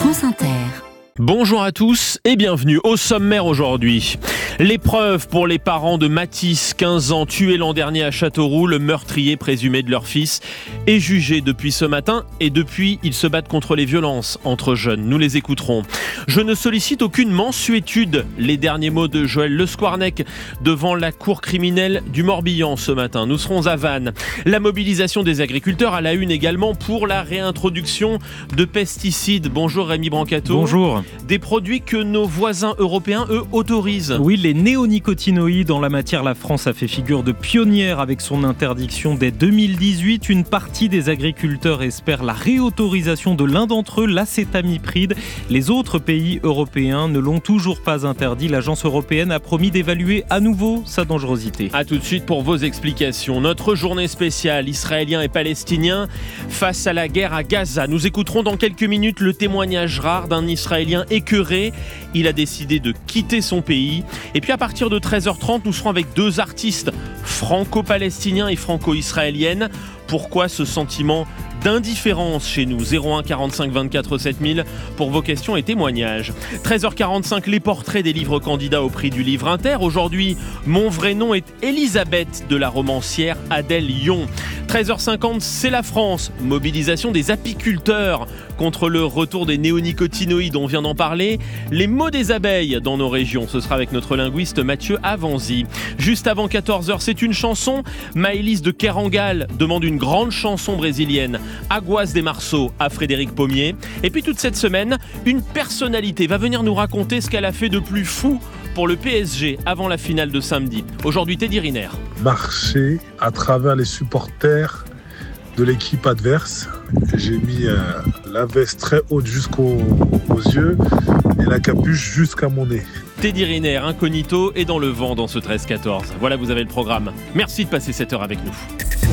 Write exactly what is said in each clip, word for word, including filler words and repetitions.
France Inter. Bonjour à tous et bienvenue au sommaire aujourd'hui. L'épreuve pour les parents de Mathis, quinze ans, tué l'an dernier à Châteauroux. Le meurtrier présumé de leur fils est jugé depuis ce matin et depuis, ils se battent contre les violences entre jeunes. Nous les écouterons. Je ne sollicite aucune mansuétude. Les derniers mots de Joël Le Squarnec devant la cour criminelle du Morbihan ce matin. Nous serons à Vannes. La mobilisation des agriculteurs à la une également pour la réintroduction de pesticides. Bonjour Rémi Brancato. Bonjour. Des produits que nos voisins européens, eux, autorisent. Oui, les néonicotinoïdes. En la matière, la France a fait figure de pionnière avec son interdiction dès deux mille dix-huit. Une partie des agriculteurs espère la réautorisation de l'un d'entre eux, l'acétamipride. Les autres pays européens ne l'ont toujours pas interdit. L'agence européenne a promis d'évaluer à nouveau sa dangerosité. A tout de suite pour vos explications. Notre journée spéciale, Israéliens et Palestiniens face à la guerre à Gaza. Nous écouterons dans quelques minutes le témoignage rare d'un Israélien écœuré. Il a décidé de quitter son pays. Et puis à partir de treize heures trente, nous serons avec deux artistes franco-palestiniens et franco-israéliennes. Pourquoi ce sentiment d'indifférence chez nous? Zéro un quarante-cinq vingt-quatre sept mille pour vos questions et témoignages. treize heures quarante-cinq, les portraits des livres candidats au prix du livre Inter. Aujourd'hui, mon vrai nom est Elisabeth de la romancière Adèle Yon. treize heures cinquante, c'est la France. Mobilisation des apiculteurs contre le retour des néonicotinoïdes, on vient d'en parler. Les mots des abeilles dans nos régions, ce sera avec notre linguiste Mathieu Avanzi. Juste avant quatorze heures, c'est une chanson. Maëlys de Kerangal demande une grande chanson brésilienne, Aguas de Março, à Frédéric Pommier. Et puis toute cette semaine, une personnalité va venir nous raconter ce qu'elle a fait de plus fou pour le P S G avant la finale de samedi. Aujourd'hui, Teddy Riner. Marcher à travers les supporters de l'équipe adverse. J'ai mis euh, la veste très haute jusqu'aux aux yeux et la capuche jusqu'à mon nez. Teddy Riner, incognito et dans le vent dans ce treize quatorze. Voilà, vous avez le programme. Merci de passer cette heure avec nous.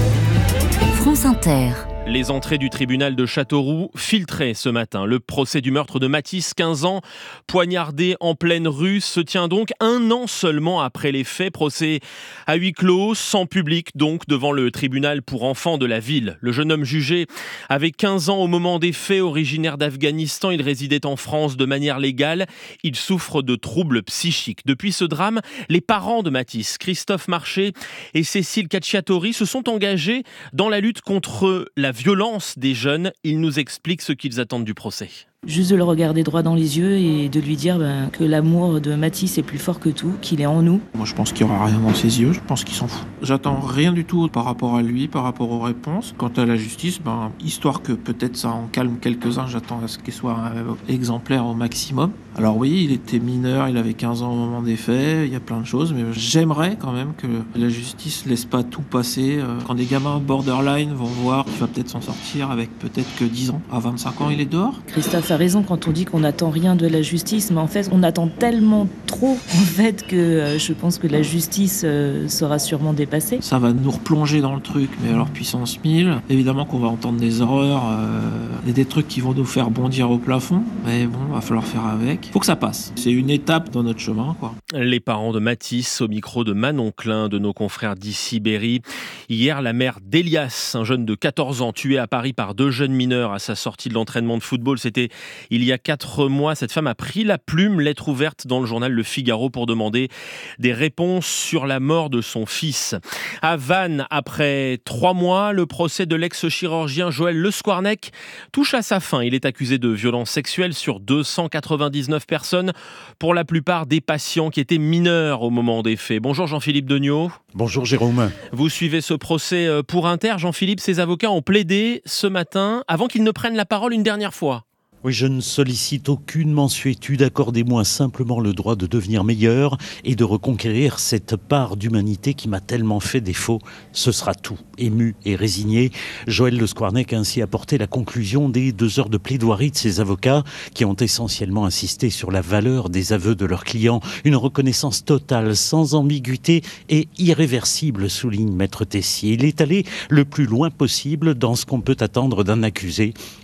France Inter. Les entrées du tribunal de Châteauroux filtrées ce matin. Le procès du meurtre de Mathis, quinze ans, poignardé en pleine rue, se tient donc un an seulement après les faits. Procès à huis clos, sans public donc, devant le tribunal pour enfants de la ville. Le jeune homme jugé avait quinze ans au moment des faits, originaire d'Afghanistan. Il résidait en France de manière légale. Il souffre de troubles psychiques. Depuis ce drame, les parents de Mathis, Christophe Marché et Cécile Cacciatori, se sont engagés dans la lutte contre la violence des jeunes. Ils nous expliquent ce qu'ils attendent du procès. Juste de le regarder droit dans les yeux et de lui dire ben, que l'amour de Mathis est plus fort que tout, qu'il est en nous. Moi je pense qu'il n'y aura rien dans ses yeux, je pense qu'il s'en fout. J'attends rien du tout par rapport à lui, par rapport aux réponses. Quant à la justice, ben, histoire que peut-être ça en calme quelques-uns, j'attends à ce qu'il soit euh, exemplaire au maximum. Alors oui, il était mineur, il avait quinze ans au moment des faits, il y a plein de choses, mais j'aimerais quand même que la justice laisse pas tout passer. Quand des gamins borderline vont voir qu'il va peut-être s'en sortir avec peut-être que dix ans, à vingt-cinq ans il est dehors. Christophe a raison quand on dit qu'on n'attend rien de la justice, mais en fait on attend tellement trop en fait que euh, je pense que la justice euh, sera sûrement dépassée. Ça va nous replonger dans le truc, mais alors puissance mille. Évidemment qu'on va entendre des horreurs euh, et des trucs qui vont nous faire bondir au plafond, mais bon, va falloir faire avec. Faut que ça passe. C'est une étape dans notre chemin, quoi. Les parents de Mathis au micro de Manon Klein, de nos confrères d'ici Berry. Hier, la mère d'Elias, un jeune de quatorze ans, tué à Paris par deux jeunes mineurs à sa sortie de l'entraînement de football. C'était il y a quatre mois. Cette femme a pris la plume, lettre ouverte dans le journal Le Figaro pour demander des réponses sur la mort de son fils. À Vannes, après trois mois, le procès de l'ex-chirurgien Joël Le Squarnec touche à sa fin. Il est accusé de violences sexuelles sur deux cent quatre-vingt-dix-neuf personnes, pour la plupart des patients qui étaient mineurs au moment des faits. Bonjour Jean-Philippe Degnaud. Bonjour Jérôme. Vous suivez ce procès pour Inter. Jean-Philippe, ses avocats ont plaidé ce matin avant qu'ils ne prennent la parole une dernière fois. Oui, je ne sollicite aucune mansuétude, accordez-moi simplement le droit de devenir meilleur et de reconquérir cette part d'humanité qui m'a tellement fait défaut. Ce sera tout. Ému et résigné, Joël Le Squarnec a ainsi apporté la conclusion des deux heures de plaidoirie de ses avocats qui ont essentiellement insisté sur la valeur des aveux de leurs clients. Une reconnaissance totale, sans ambiguïté et irréversible, souligne Maître Tessier. Il est allé le plus loin possible dans ce qu'on peut attendre d'un accusé.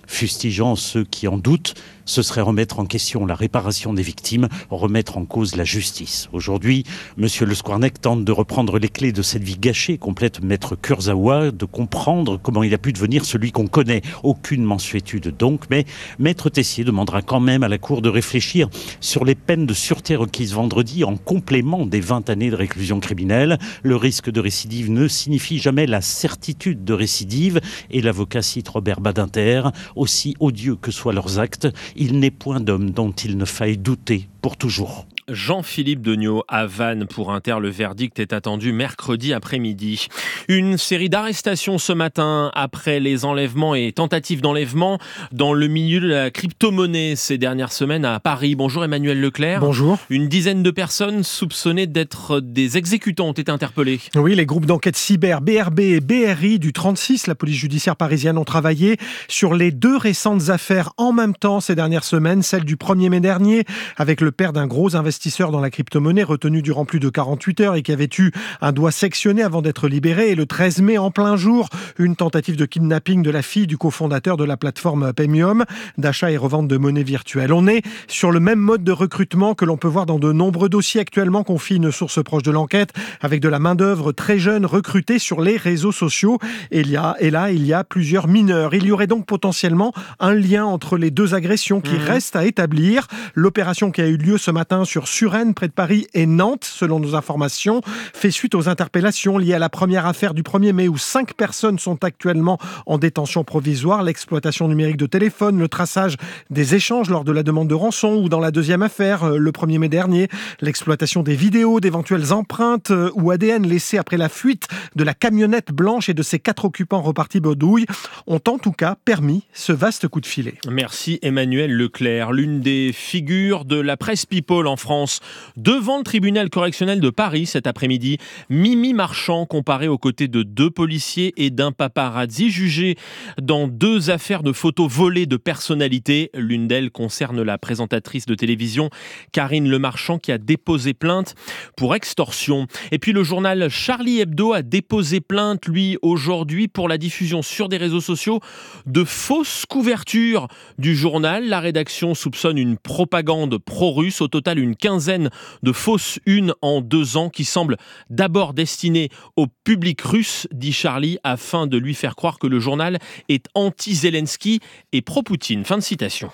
fustigeant ceux qui en doutent. Ce serait remettre en question la réparation des victimes, remettre en cause la justice. Aujourd'hui, M. Le Squarnec tente de reprendre les clés de cette vie gâchée, complète Maître Kurzawa, de comprendre comment il a pu devenir celui qu'on connaît. Aucune mansuétude donc, mais Maître Tessier demandera quand même à la Cour de réfléchir sur les peines de sûreté requises vendredi en complément des vingt années de réclusion criminelle. Le risque de récidive ne signifie jamais la certitude de récidive et l'avocat cite Robert Badinter, aussi odieux que soient leurs actes, il n'est point d'homme dont il ne faille douter pour toujours. Jean-Philippe Degnaud à Vannes pour Inter. Le verdict est attendu mercredi après-midi. Une série d'arrestations ce matin après les enlèvements et tentatives d'enlèvement dans le milieu de la crypto-monnaie ces dernières semaines à Paris. Bonjour Emmanuel Leclerc. Bonjour. Une dizaine de personnes soupçonnées d'être des exécutants ont été interpellées. Oui, les groupes d'enquête cyber B R B et B R I du trente-six, la police judiciaire parisienne, ont travaillé sur les deux récentes affaires en même temps ces dernières semaines. Celle du premier mai dernier avec le père d'un gros investisseur investisseur dans la crypto-monnaie retenu durant plus de quarante-huit heures et qui avait eu un doigt sectionné avant d'être libéré. Et le treize mai, en plein jour, une tentative de kidnapping de la fille du cofondateur de la plateforme Paymium, d'achat et revente de monnaie virtuelle. On est sur le même mode de recrutement que l'on peut voir dans de nombreux dossiers actuellement, confie une source proche de l'enquête, avec de la main-d'œuvre très jeune recrutée sur les réseaux sociaux. Et, il y a, et là, il y a plusieurs mineurs. Il y aurait donc potentiellement un lien entre les deux agressions qui mmh. reste à établir. L'opération qui a eu lieu ce matin sur Suresnes, près de Paris, et Nantes, selon nos informations, fait suite aux interpellations liées à la première affaire du premier mai où cinq personnes sont actuellement en détention provisoire, l'exploitation numérique de téléphone, le traçage des échanges lors de la demande de rançon, ou dans la deuxième affaire, le premier mai dernier, l'exploitation des vidéos, d'éventuelles empreintes ou A D N laissées après la fuite de la camionnette blanche et de ses quatre occupants repartis bredouille, ont en tout cas permis ce vaste coup de filet. Merci Emmanuel Leclerc. L'une des figures de la presse people en France devant le tribunal correctionnel de Paris cet après-midi. Mimi Marchand comparée aux côtés de deux policiers et d'un paparazzi jugé dans deux affaires de photos volées de personnalités. L'une d'elles concerne la présentatrice de télévision Karine Le Marchand qui a déposé plainte pour extorsion. Et puis le journal Charlie Hebdo a déposé plainte, lui, aujourd'hui pour la diffusion sur des réseaux sociaux de fausses couvertures du journal. La rédaction soupçonne une propagande pro-russe. Au total, une quinzaine de fausses unes en deux ans qui semblent d'abord destinées au public russe, dit Charlie, afin de lui faire croire que le journal est anti-Zelensky et pro-Poutine. Fin de citation.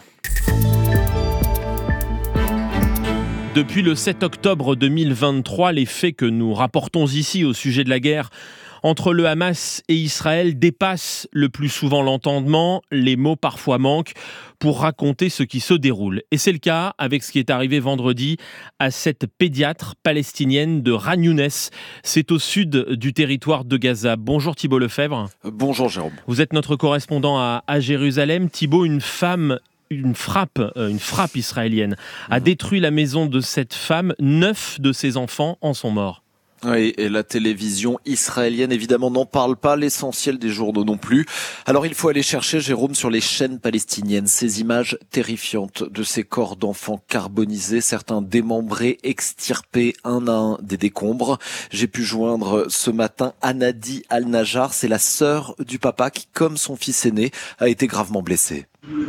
Depuis le sept octobre deux mille vingt-trois, les faits que nous rapportons ici au sujet de la guerre entre le Hamas et Israël dépassent le plus souvent l'entendement. Les mots parfois manquent pour raconter ce qui se déroule. Et c'est le cas avec ce qui est arrivé vendredi à cette pédiatre palestinienne de Khan Younes. C'est au sud du territoire de Gaza. Bonjour Thibault Lefebvre. Bonjour Jérôme. Vous êtes notre correspondant à, à Jérusalem. Thibault, une femme... Une frappe, une frappe israélienne a détruit la maison de cette femme. Neuf de ses enfants en sont morts. Oui, et la télévision israélienne, évidemment, n'en parle pas, l'essentiel des journaux non plus. Alors il faut aller chercher, Jérôme, sur les chaînes palestiniennes, ces images terrifiantes de ces corps d'enfants carbonisés, certains démembrés, extirpés un à un des décombres. J'ai pu joindre ce matin Anadi Al-Najjar, c'est la sœur du papa qui, comme son fils aîné, a été gravement blessé.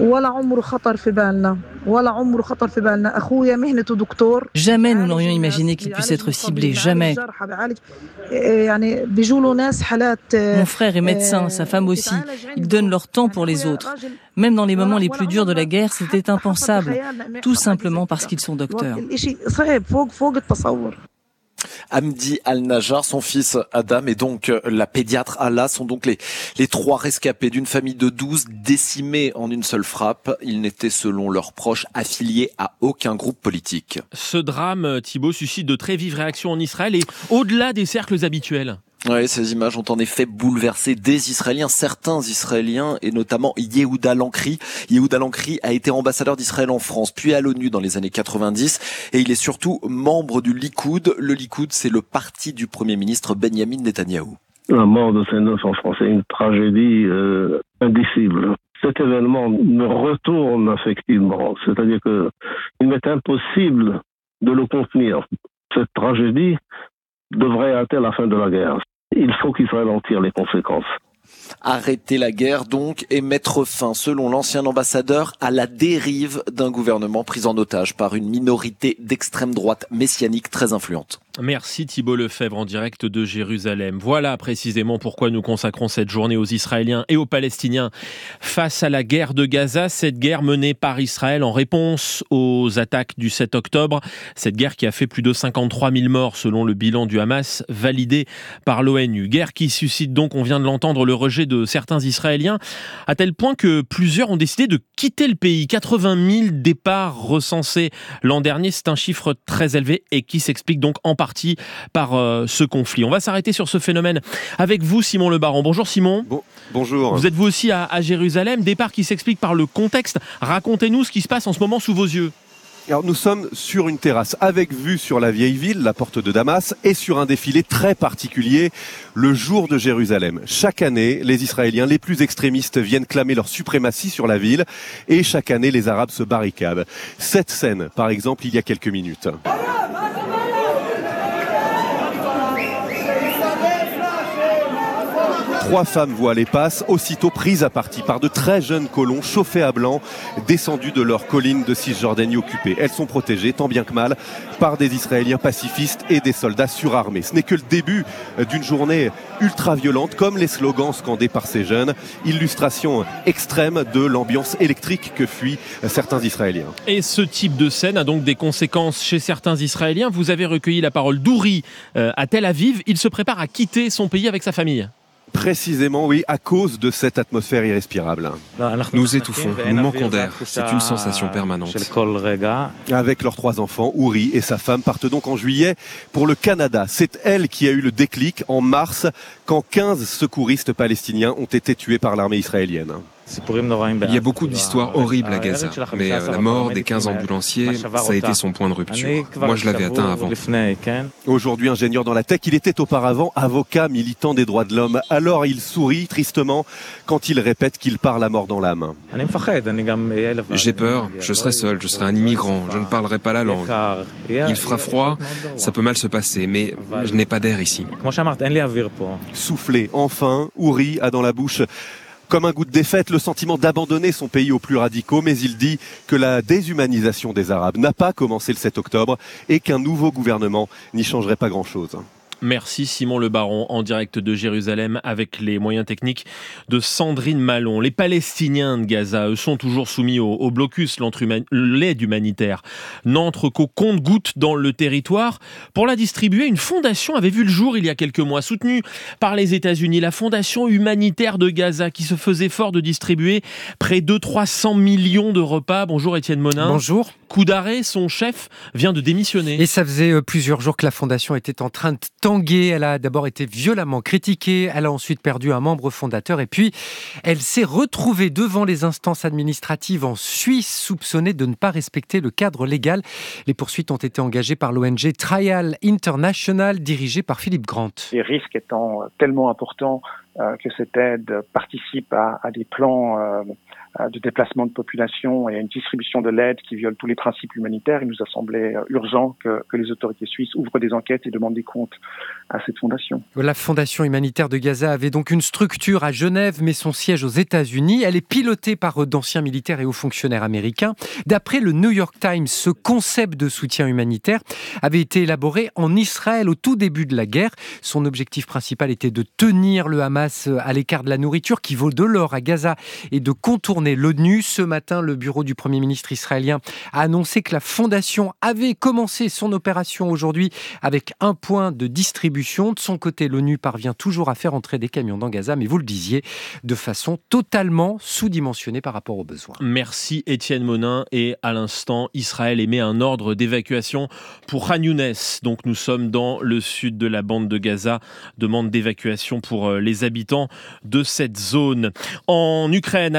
Jamais nous n'aurions imaginé qu'il puisse être ciblé, jamais. Mon frère est médecin, sa femme aussi. Ils donnent leur temps pour les autres. Même dans les moments les plus durs de la guerre, c'était impensable, tout simplement parce qu'ils sont docteurs. Hamdi Al-Najjar, son fils Adam et donc la pédiatre Allah sont donc les, les trois rescapés d'une famille de douze décimés en une seule frappe. Ils n'étaient, selon leurs proches, affiliés à aucun groupe politique. Ce drame, Thibault, suscite de très vives réactions en Israël et au-delà des cercles habituels. Oui, ces images ont en effet bouleversé des Israéliens, certains Israéliens, et notamment Yehuda Lankri. Yehuda Lankri a été ambassadeur d'Israël en France, puis à l'ONU dans les années quatre-vingt-dix, et il est surtout membre du Likoud. Le Likoud, c'est le parti du Premier ministre Benyamin Netanyahou. La mort de ces neuf enfants, c'est une tragédie euh, indicible. Cet événement me retourne affectivement, c'est-à-dire que il m'est impossible de le contenir. Cette tragédie devrait hâter la fin de la guerre. Il faut qu'Israël en tire les conséquences. Arrêter la guerre donc et mettre fin, selon l'ancien ambassadeur, à la dérive d'un gouvernement pris en otage par une minorité d'extrême droite messianique très influente. Merci Thibault Lefebvre en direct de Jérusalem. Voilà précisément pourquoi nous consacrons cette journée aux Israéliens et aux Palestiniens face à la guerre de Gaza, cette guerre menée par Israël en réponse aux attaques du sept octobre, cette guerre qui a fait plus de cinquante-trois mille morts selon le bilan du Hamas validé par l'ONU. Guerre qui suscite donc, on vient de l'entendre, le rejet de certains Israéliens, à tel point que plusieurs ont décidé de quitter le pays. quatre-vingt mille départs recensés l'an dernier, c'est un chiffre très élevé et qui s'explique donc en partie par euh, ce conflit. On va s'arrêter sur ce phénomène avec vous, Simon Le Baron. Bonjour Simon. Bon, bonjour. Vous êtes vous aussi à, à Jérusalem, départ qui s'explique par le contexte. Racontez-nous ce qui se passe en ce moment sous vos yeux. Alors nous sommes sur une terrasse avec vue sur la vieille ville, la porte de Damas, et sur un défilé très particulier, le jour de Jérusalem. Chaque année, les Israéliens les plus extrémistes viennent clamer leur suprématie sur la ville, et chaque année, les Arabes se barricadent. Cette scène, par exemple, il y a quelques minutes. Trois femmes voilées passent, aussitôt prises à partie par de très jeunes colons chauffés à blanc, descendus de leur colline de Cisjordanie occupée. Elles sont protégées, tant bien que mal, par des Israéliens pacifistes et des soldats surarmés. Ce n'est que le début d'une journée ultra-violente, comme les slogans scandés par ces jeunes. Illustration extrême de l'ambiance électrique que fuient certains Israéliens. Et ce type de scène a donc des conséquences chez certains Israéliens. Vous avez recueilli la parole d'Ouri euh, à Tel Aviv. Il se prépare à quitter son pays avec sa famille. Précisément, oui, à cause de cette atmosphère irrespirable. Nous étouffons, nous manquons d'air. C'est une sensation permanente. Avec leurs trois enfants, Ouri et sa femme partent donc en juillet pour le Canada. C'est elle qui a eu le déclic en mars, quand quinze secouristes palestiniens ont été tués par l'armée israélienne. Il y a beaucoup d'histoires horribles à Gaza, mais euh, la mort des quinze ambulanciers, ça a été son point de rupture. Moi, je l'avais atteint avant. Aujourd'hui ingénieur dans la tech, il était auparavant avocat militant des droits de l'homme. Alors il sourit tristement quand il répète qu'il parle à mort dans l'âme. J'ai peur, je serai seul, je serai un immigrant, je ne parlerai pas la langue. Il fera froid, ça peut mal se passer, mais je n'ai pas d'air ici. Soufflé, enfin, Ouri a dans la bouche, comme un goût de défaite, le sentiment d'abandonner son pays aux plus radicaux, mais il dit que la déshumanisation des Arabes n'a pas commencé le sept octobre et qu'un nouveau gouvernement n'y changerait pas grand-chose. Merci Simon Le Baron en direct de Jérusalem avec les moyens techniques de Sandrine Malon. Les Palestiniens de Gaza, eux, sont toujours soumis au, au blocus. L'aide humanitaire n'entre qu'au compte-gouttes dans le territoire. Pour la distribuer, une fondation avait vu le jour il y a quelques mois, soutenue par les États-Unis, la Fondation humanitaire de Gaza, qui se faisait fort de distribuer près de trois cents millions de repas. Bonjour Étienne Monin. Bonjour. Coup d'arrêt, son chef vient de démissionner. Et ça faisait plusieurs jours que la fondation était en train de tanguer. Elle a d'abord été violemment critiquée, elle a ensuite perdu un membre fondateur et puis elle s'est retrouvée devant les instances administratives en Suisse, soupçonnée de ne pas respecter le cadre légal. Les poursuites ont été engagées par l'O N G Trial International, dirigée par Philippe Grant. Les risques étant tellement importants euh, que cette aide participe à, à des plans euh, de déplacement de population et à une distribution de l'aide qui viole tous les principes humanitaires, il nous a semblé urgent que, que les autorités suisses ouvrent des enquêtes et demandent des comptes à cette fondation. La Fondation humanitaire de Gaza avait donc une structure à Genève, mais son siège aux États-Unis. Elle est pilotée par d'anciens militaires et hauts fonctionnaires américains. D'après le New York Times, ce concept de soutien humanitaire avait été élaboré en Israël au tout début de la guerre. Son objectif principal était de tenir le Hamas à l'écart de la nourriture qui vaut de l'or à Gaza et de contourner l'ONU. Ce matin, le bureau du Premier ministre israélien a annoncé que la fondation avait commencé son opération aujourd'hui avec un point de distribution. De son côté, l'ONU parvient toujours à faire entrer des camions dans Gaza, mais vous le disiez, de façon totalement sous-dimensionnée par rapport aux besoins. Merci Étienne Monin. Et à l'instant, Israël émet un ordre d'évacuation pour Khan Younes. Donc nous sommes dans le sud de la bande de Gaza. Demande d'évacuation pour les habitants de cette zone. En Ukraine, attaque de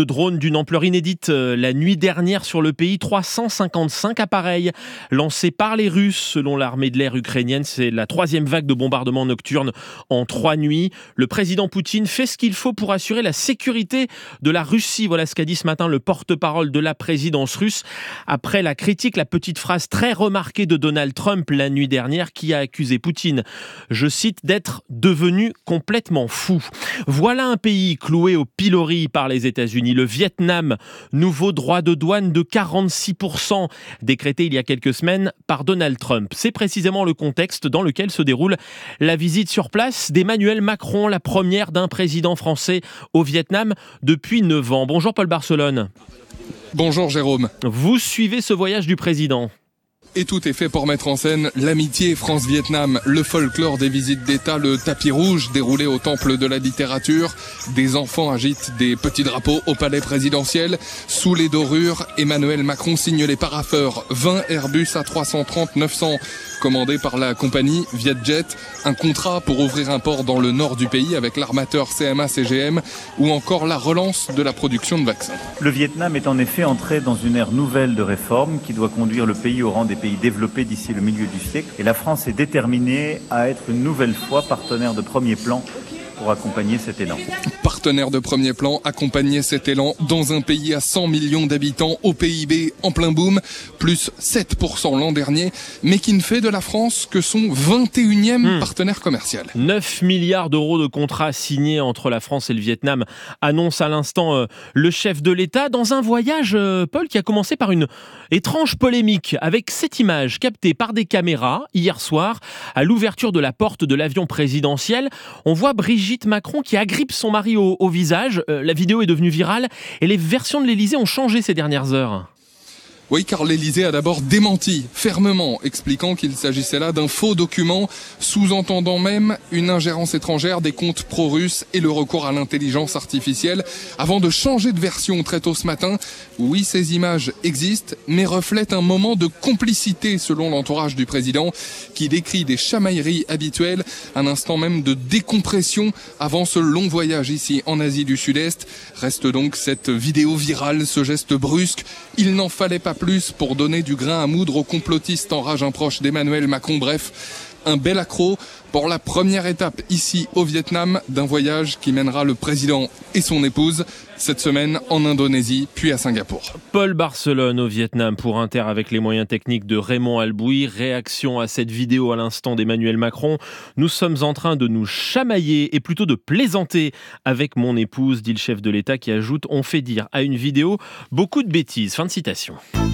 drones d'une ampleur inédite la nuit dernière sur le pays. trois cent cinquante-cinq appareils lancés par les Russes selon l'armée de l'air ukrainienne. C'est la troisième vague de bombardements nocturnes en trois nuits. Le président Poutine fait ce qu'il faut pour assurer la sécurité de la Russie. Voilà ce qu'a dit ce matin le porte-parole de la présidence russe. Après la critique, la petite phrase très remarquée de Donald Trump la nuit dernière qui a accusé Poutine, je cite, d'être devenu complètement fou. Voilà un pays cloué au pilori par les États-Unis, le Vietnam. Nouveau droit de douane de quarante-six pour cent décrété il y a quelques semaines par Donald Trump. C'est précisément le contexte dans lequel se déroule la visite sur place d'Emmanuel Macron, la première d'un président français au Vietnam depuis neuf ans. Bonjour Paul Barcelone. Bonjour Jérôme. Vous suivez ce voyage du président. Et tout est fait pour mettre en scène l'amitié France-Vietnam, le folklore des visites d'État, le tapis rouge déroulé au temple de la littérature. Des enfants agitent des petits drapeaux au palais présidentiel. Sous les dorures, Emmanuel Macron signe les parapheurs. vingt Airbus A trois cent trente neuf cents commandés par la compagnie Vietjet. Un contrat pour ouvrir un port dans le nord du pays avec l'armateur C M A C G M ou encore la relance de la production de vaccins. Le Vietnam est en effet entré dans une ère nouvelle de réforme qui doit conduire le pays au rang des pays développés d'ici le milieu du siècle. Et la France est déterminée à être une nouvelle fois partenaire de premier plan pour accompagner cet élan. Partenaire de premier plan, accompagner cet élan dans un pays à cent millions d'habitants, au P I B en plein boom, plus sept pour cent l'an dernier, mais qui ne fait de la France que son vingt et unième mmh. partenaire commercial. neuf milliards d'euros de contrats signés entre la France et le Vietnam, annonce à l'instant euh, le chef de l'État, dans un voyage, euh, Paul, qui a commencé par une étrange polémique, avec cette image captée par des caméras hier soir, à l'ouverture de la porte de l'avion présidentiel. On voit Brigitte Brigitte Macron qui agrippe son mari au, au visage. Euh, la vidéo est devenue virale et les versions de l'Élysée ont changé ces dernières heures. Oui, car l'Élysée a d'abord démenti fermement, expliquant qu'il s'agissait là d'un faux document, sous-entendant même une ingérence étrangère des comptes pro-russes et le recours à l'intelligence artificielle, avant de changer de version très tôt ce matin. Oui, ces images existent, mais reflètent un moment de complicité selon l'entourage du président, qui décrit des chamailleries habituelles, un instant même de décompression avant ce long voyage ici en Asie du Sud-Est. Reste donc cette vidéo virale, ce geste brusque. Il n'en fallait pas plus pour donner du grain à moudre aux complotistes en rage un proche d'Emmanuel Macron. Bref, un bel accroc pour la première étape ici au Vietnam d'un voyage qui mènera le président et son épouse cette semaine en Indonésie puis à Singapour. Paul Barcelone au Vietnam pour Inter avec les moyens techniques de Raymond Albouy. Réaction à cette vidéo à l'instant d'Emmanuel Macron. Nous sommes en train de nous chamailler et plutôt de plaisanter avec mon épouse, dit le chef de l'État qui ajoute: on fait dire à une vidéo beaucoup de bêtises. Fin de citation.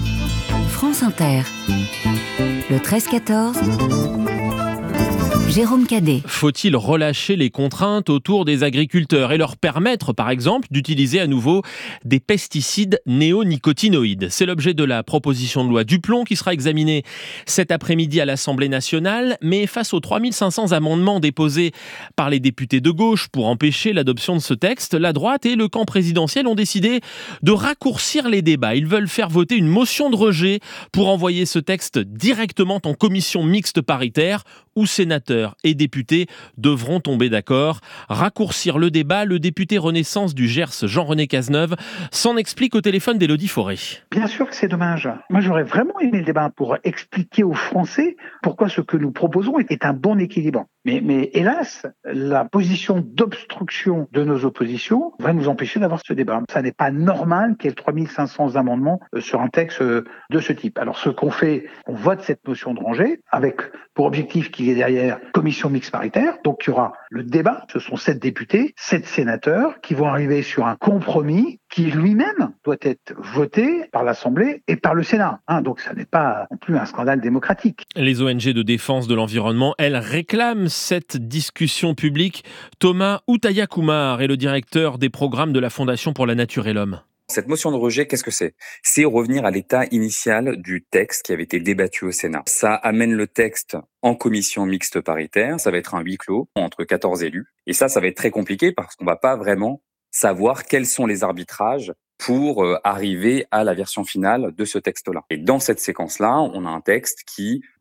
France Inter, le treize quatorze. Jérôme Cadet. Faut-il relâcher les contraintes autour des agriculteurs et leur permettre, par exemple, d'utiliser à nouveau des pesticides néonicotinoïdes ? C'est l'objet de la proposition de loi Duplon qui sera examinée cet après-midi à l'Assemblée nationale. Mais face aux trois mille cinq cents amendements déposés par les députés de gauche pour empêcher l'adoption de ce texte, la droite et le camp présidentiel ont décidé de raccourcir les débats. Ils veulent faire voter une motion de rejet pour envoyer ce texte directement en commission mixte paritaire où sénateurs et députés devront tomber d'accord. Raccourcir le débat, le député Renaissance du Gers, Jean-René Cazeneuve, s'en explique au téléphone d'Élodie Fauré. Bien sûr que c'est dommage. Moi, j'aurais vraiment aimé le débat pour expliquer aux Français pourquoi ce que nous proposons est un bon équilibre. Mais, mais hélas, la position d'obstruction de nos oppositions va nous empêcher d'avoir ce débat. Ça n'est pas normal qu'il y ait trois mille cinq cents amendements sur un texte de ce type. Alors, ce qu'on fait, on vote cette motion de rejet avec pour objectif qu'il y ait derrière commission mixte paritaire. Donc, il y aura le débat. Ce sont sept députés, sept sénateurs qui vont arriver sur un compromis qui lui-même doit être voté par l'Assemblée et par le Sénat. Hein, donc, ça n'est pas non plus un scandale démocratique. Les O N G de défense de l'environnement, elles réclament cette discussion publique. Thomas Outaya-Kumar est le directeur des programmes de la Fondation pour la Nature et l'Homme. Cette motion de rejet, qu'est-ce que c'est ? C'est revenir à l'état initial du texte qui avait été débattu au Sénat. Ça amène le texte en commission mixte paritaire, ça va être un huis clos entre quatorze élus. Et ça, ça va être très compliqué parce qu'on va pas vraiment savoir quels sont les arbitrages pour arriver à la version finale de ce texte-là. Et dans cette séquence-là, on a un texte qui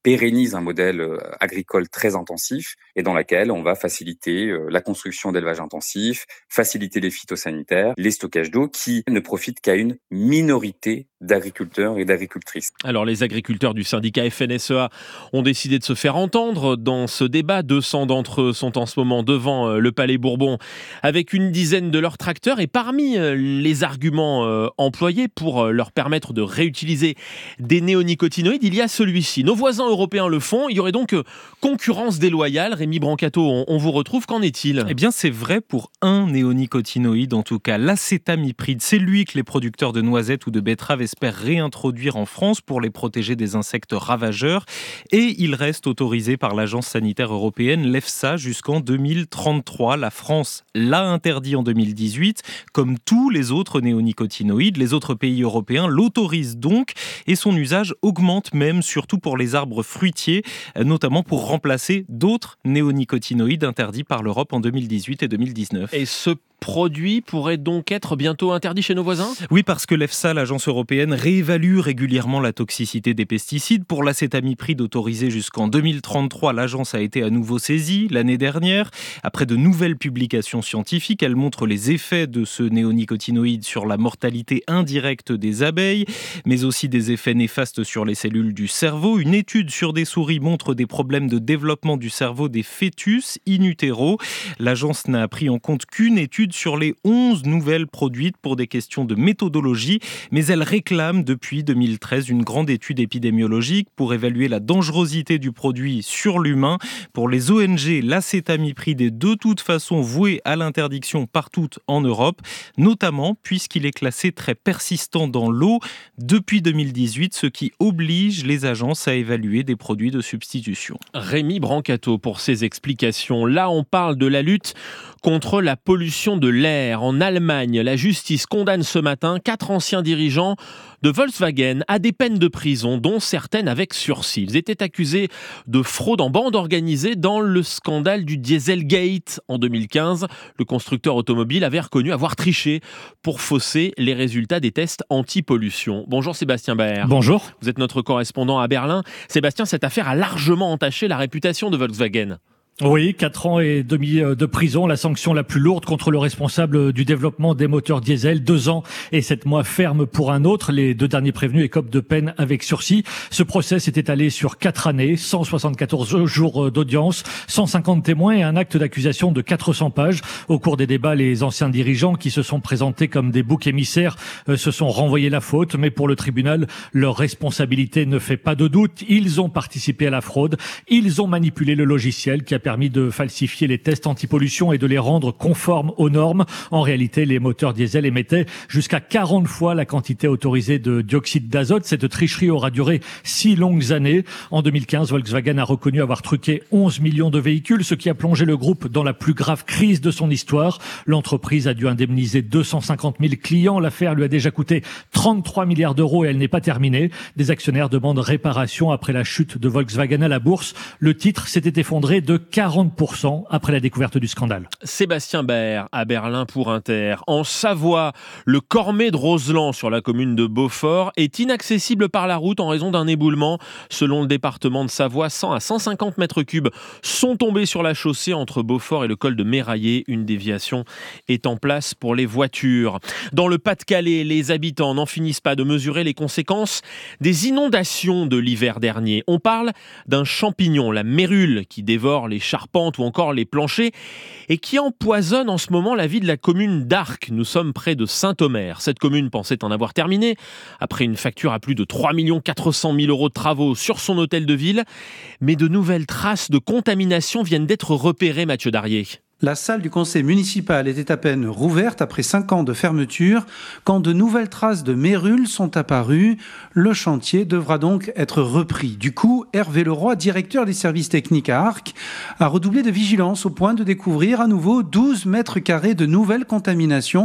pérennise un modèle agricole très intensif et dans laquelle on va faciliter la construction d'élevages intensifs, faciliter les phytosanitaires, les stockages d'eau qui ne profitent qu'à une minorité d'agriculteurs et d'agricultrices. Alors les agriculteurs du syndicat F N S E A ont décidé de se faire entendre dans ce débat. deux cents d'entre eux sont en ce moment devant le Palais Bourbon avec une dizaine de leurs tracteurs et parmi les arguments employés pour leur permettre de réutiliser des néonicotinoïdes, il y a celui-ci. Nos voisins européens le font, il y aurait donc concurrence déloyale. Rémi Brancato, on, on vous retrouve, qu'en est-il ? Eh bien c'est vrai pour un néonicotinoïde en tout cas, l'acétamipride. C'est lui que les producteurs de noisettes ou de betteraves espèrent réintroduire en France pour les protéger des insectes ravageurs et il reste autorisé par l'agence sanitaire européenne, l'EFSA, jusqu'en deux mille trente-trois. La France l'a interdit en deux mille dix-huit, comme tous les autres néonicotinoïdes. Les autres pays européens l'autorisent donc et son usage augmente même, surtout pour les arbres fruitiers, notamment pour remplacer d'autres néonicotinoïdes interdits par l'Europe en deux mille dix-huit et deux mille dix-neuf. Et ce produit pourrait donc être bientôt interdit chez nos voisins ? Oui, parce que l'EFSA, l'agence européenne, réévalue régulièrement la toxicité des pesticides. Pour l'acétamipride autorisé jusqu'en deux mille trente-trois, l'agence a été à nouveau saisie l'année dernière. Après de nouvelles publications scientifiques, elle montre les effets de ce néonicotinoïde sur la mortalité indirecte des abeilles, mais aussi des effets néfastes sur les cellules du cerveau. Une étude sur des souris montre des problèmes de développement du cerveau des fœtus in utero. L'agence n'a pris en compte qu'une étude sur les onze nouvelles produites pour des questions de méthodologie, mais elle réclame depuis deux mille treize une grande étude épidémiologique pour évaluer la dangerosité du produit sur l'humain. Pour les O N G, l'acétamipride est de toute façon voué à l'interdiction partout en Europe, notamment puisqu'il est classé très persistant dans l'eau depuis deux mille dix-huit, ce qui oblige les agences à évaluer des produits de substitution. Rémi Brancato pour ses explications. Là, on parle de la lutte contre la pollution de l'air. En Allemagne, la justice condamne ce matin quatre anciens dirigeants de Volkswagen à des peines de prison, dont certaines avec sursis. Ils étaient accusés de fraude en bande organisée dans le scandale du Dieselgate en deux mille quinze. Le constructeur automobile avait reconnu avoir triché pour fausser les résultats des tests anti-pollution. Bonjour Sébastien Baer. Bonjour. Vous êtes notre correspondant à Berlin. Sébastien, cette affaire a largement entaché la réputation de Volkswagen. Oui, quatre ans et demi de prison, la sanction la plus lourde contre le responsable du développement des moteurs diesel, deux ans et sept mois ferme pour un autre. Les deux derniers prévenus écopent de peine avec sursis. Ce procès s'est étalé sur quatre années, cent soixante-quatorze jours d'audience, cent cinquante témoins et un acte d'accusation de quatre cents pages. Au cours des débats, les anciens dirigeants qui se sont présentés comme des boucs émissaires euh, se sont renvoyés la faute, mais pour le tribunal, leur responsabilité ne fait pas de doute. Ils ont participé à la fraude, ils ont manipulé le logiciel qui a permis de falsifier les tests anti-pollution et de les rendre conformes aux normes. En réalité, les moteurs diesel émettaient jusqu'à quarante fois la quantité autorisée de dioxyde d'azote. Cette tricherie aura duré six longues années. En deux mille quinze, Volkswagen a reconnu avoir truqué onze millions de véhicules, ce qui a plongé le groupe dans la plus grave crise de son histoire. L'entreprise a dû indemniser deux cent cinquante mille clients. L'affaire lui a déjà coûté trente-trois milliards d'euros et elle n'est pas terminée. Des actionnaires demandent réparation après la chute de Volkswagen à la bourse. Le titre s'était effondré de quarante pour cent après la découverte du scandale. Sébastien Baer à Berlin pour Inter. En Savoie, le Cormet de Roseland sur la commune de Beaufort est inaccessible par la route en raison d'un éboulement. Selon le département de Savoie, cent à cent cinquante mètres cubes sont tombés sur la chaussée entre Beaufort et le col de Méraillé. Une déviation est en place pour les voitures. Dans le Pas-de-Calais, les habitants n'en finissent pas de mesurer les conséquences des inondations de l'hiver dernier. On parle d'un champignon, la mérule, qui dévore les charpentes ou encore les planchers et qui empoisonne en ce moment la vie de la commune d'Arques. Nous sommes près de Saint-Omer. Cette commune pensait en avoir terminé après une facture à plus de trois millions quatre cent mille euros de travaux sur son hôtel de ville. Mais de nouvelles traces de contamination viennent d'être repérées, Mathieu Darrier. La salle du conseil municipal était à peine rouverte après cinq ans de fermeture. Quand de nouvelles traces de mérules sont apparues, le chantier devra donc être repris. Du coup, Hervé Leroy, directeur des services techniques à Arques, a redoublé de vigilance au point de découvrir à nouveau douze mètres carrés de nouvelles contaminations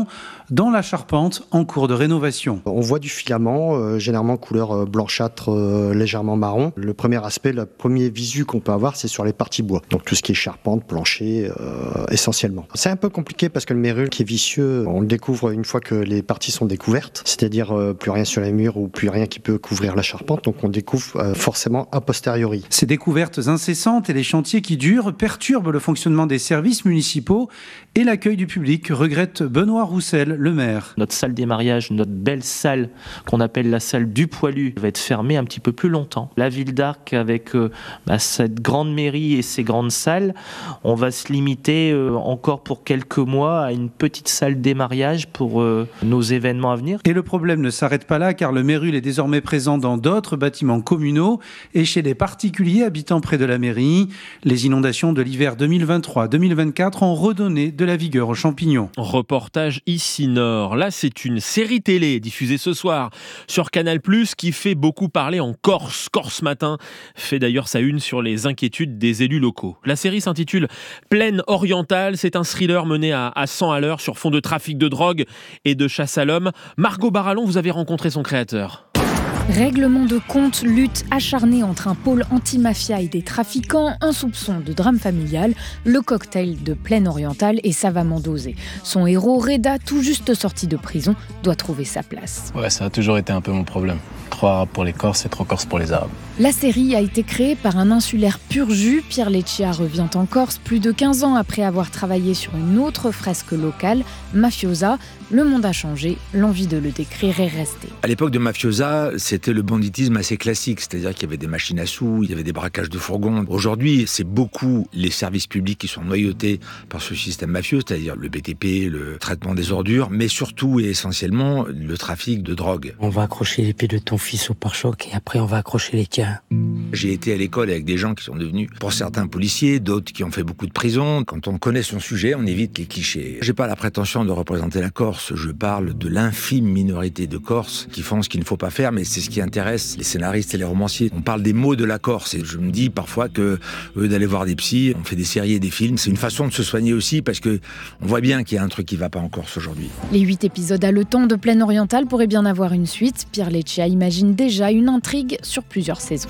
dans la charpente en cours de rénovation. On voit du filament, euh, généralement couleur blanchâtre, euh, légèrement marron. Le premier aspect, le premier visu qu'on peut avoir, c'est sur les parties bois. Donc tout ce qui est charpente, plancher, euh, essentiellement. C'est un peu compliqué parce que le mérule qui est vicieux, on le découvre une fois que les parties sont découvertes, c'est-à-dire euh, plus rien sur les murs ou plus rien qui peut couvrir la charpente. Donc on découvre euh, forcément a posteriori. Ces découvertes incessantes et les chantiers qui durent perturbent le fonctionnement des services municipaux et l'accueil du public, regrette Benoît Roussel, le maire. Notre salle des mariages, notre belle salle qu'on appelle la salle du Poilu, va être fermée un petit peu plus longtemps. La ville d'Arc, avec euh, bah, cette grande mairie et ses grandes salles, on va se limiter euh, encore pour quelques mois à une petite salle des mariages pour euh, nos événements à venir. Et le problème ne s'arrête pas là, car le mérule est désormais présent dans d'autres bâtiments communaux et chez les particuliers habitant près de la mairie. Les inondations de l'hiver deux mille vingt-trois deux mille vingt-quatre ont redonné de la vigueur aux champignons. Reportage ici Nord. Là, c'est une série télé diffusée ce soir sur Canal plus, qui fait beaucoup parler en Corse. Corse Matin fait d'ailleurs sa une sur les inquiétudes des élus locaux. La série s'intitule Plaine orientale. C'est un thriller mené à, à cent à l'heure sur fond de trafic de drogue et de chasse à l'homme. Margot Barallon, vous avez rencontré son créateur. Règlement de compte, lutte acharnée entre un pôle anti-mafia et des trafiquants, un soupçon de drame familial, le cocktail de Plaine orientale est savamment dosé. Son héros, Reda, tout juste sorti de prison, doit trouver sa place. Ouais, ça a toujours été un peu mon problème. Trop arabe pour les Corses et trop Corse pour les Arabes. La série a été créée par un insulaire pur jus. Pierre Leccia revient en Corse plus de quinze ans après avoir travaillé sur une autre fresque locale, Mafiosa. Le monde a changé, l'envie de le décrire est restée. À l'époque de Mafiosa, c'était le banditisme assez classique, c'est-à-dire qu'il y avait des machines à sous, il y avait des braquages de fourgons. Aujourd'hui, c'est beaucoup les services publics qui sont noyautés par ce système mafieux, c'est-à-dire le B T P, le traitement des ordures, mais surtout et essentiellement le trafic de drogue. On va accrocher les pieds de ton fils au pare-choc et après on va accrocher les tiens. J'ai été à l'école avec des gens qui sont devenus, pour certains, policiers, d'autres qui ont fait beaucoup de prison. Quand on connaît son sujet, on évite les clichés. J'ai pas la prétention de représenter la Corse, je parle de l'infime minorité de Corses qui font ce qu'il ne faut pas faire, mais c'est ce qui intéresse les scénaristes et les romanciers. On parle des maux de la Corse et je me dis parfois que, au lieu d'aller voir des psys, on fait des séries et des films. C'est une façon de se soigner aussi parce que on voit bien qu'il y a un truc qui va pas en Corse aujourd'hui. Les huit épisodes haletants de Plaine orientale pourraient bien avoir une suite. Pierre Leccia imagine déjà une intrigue sur plusieurs saisons.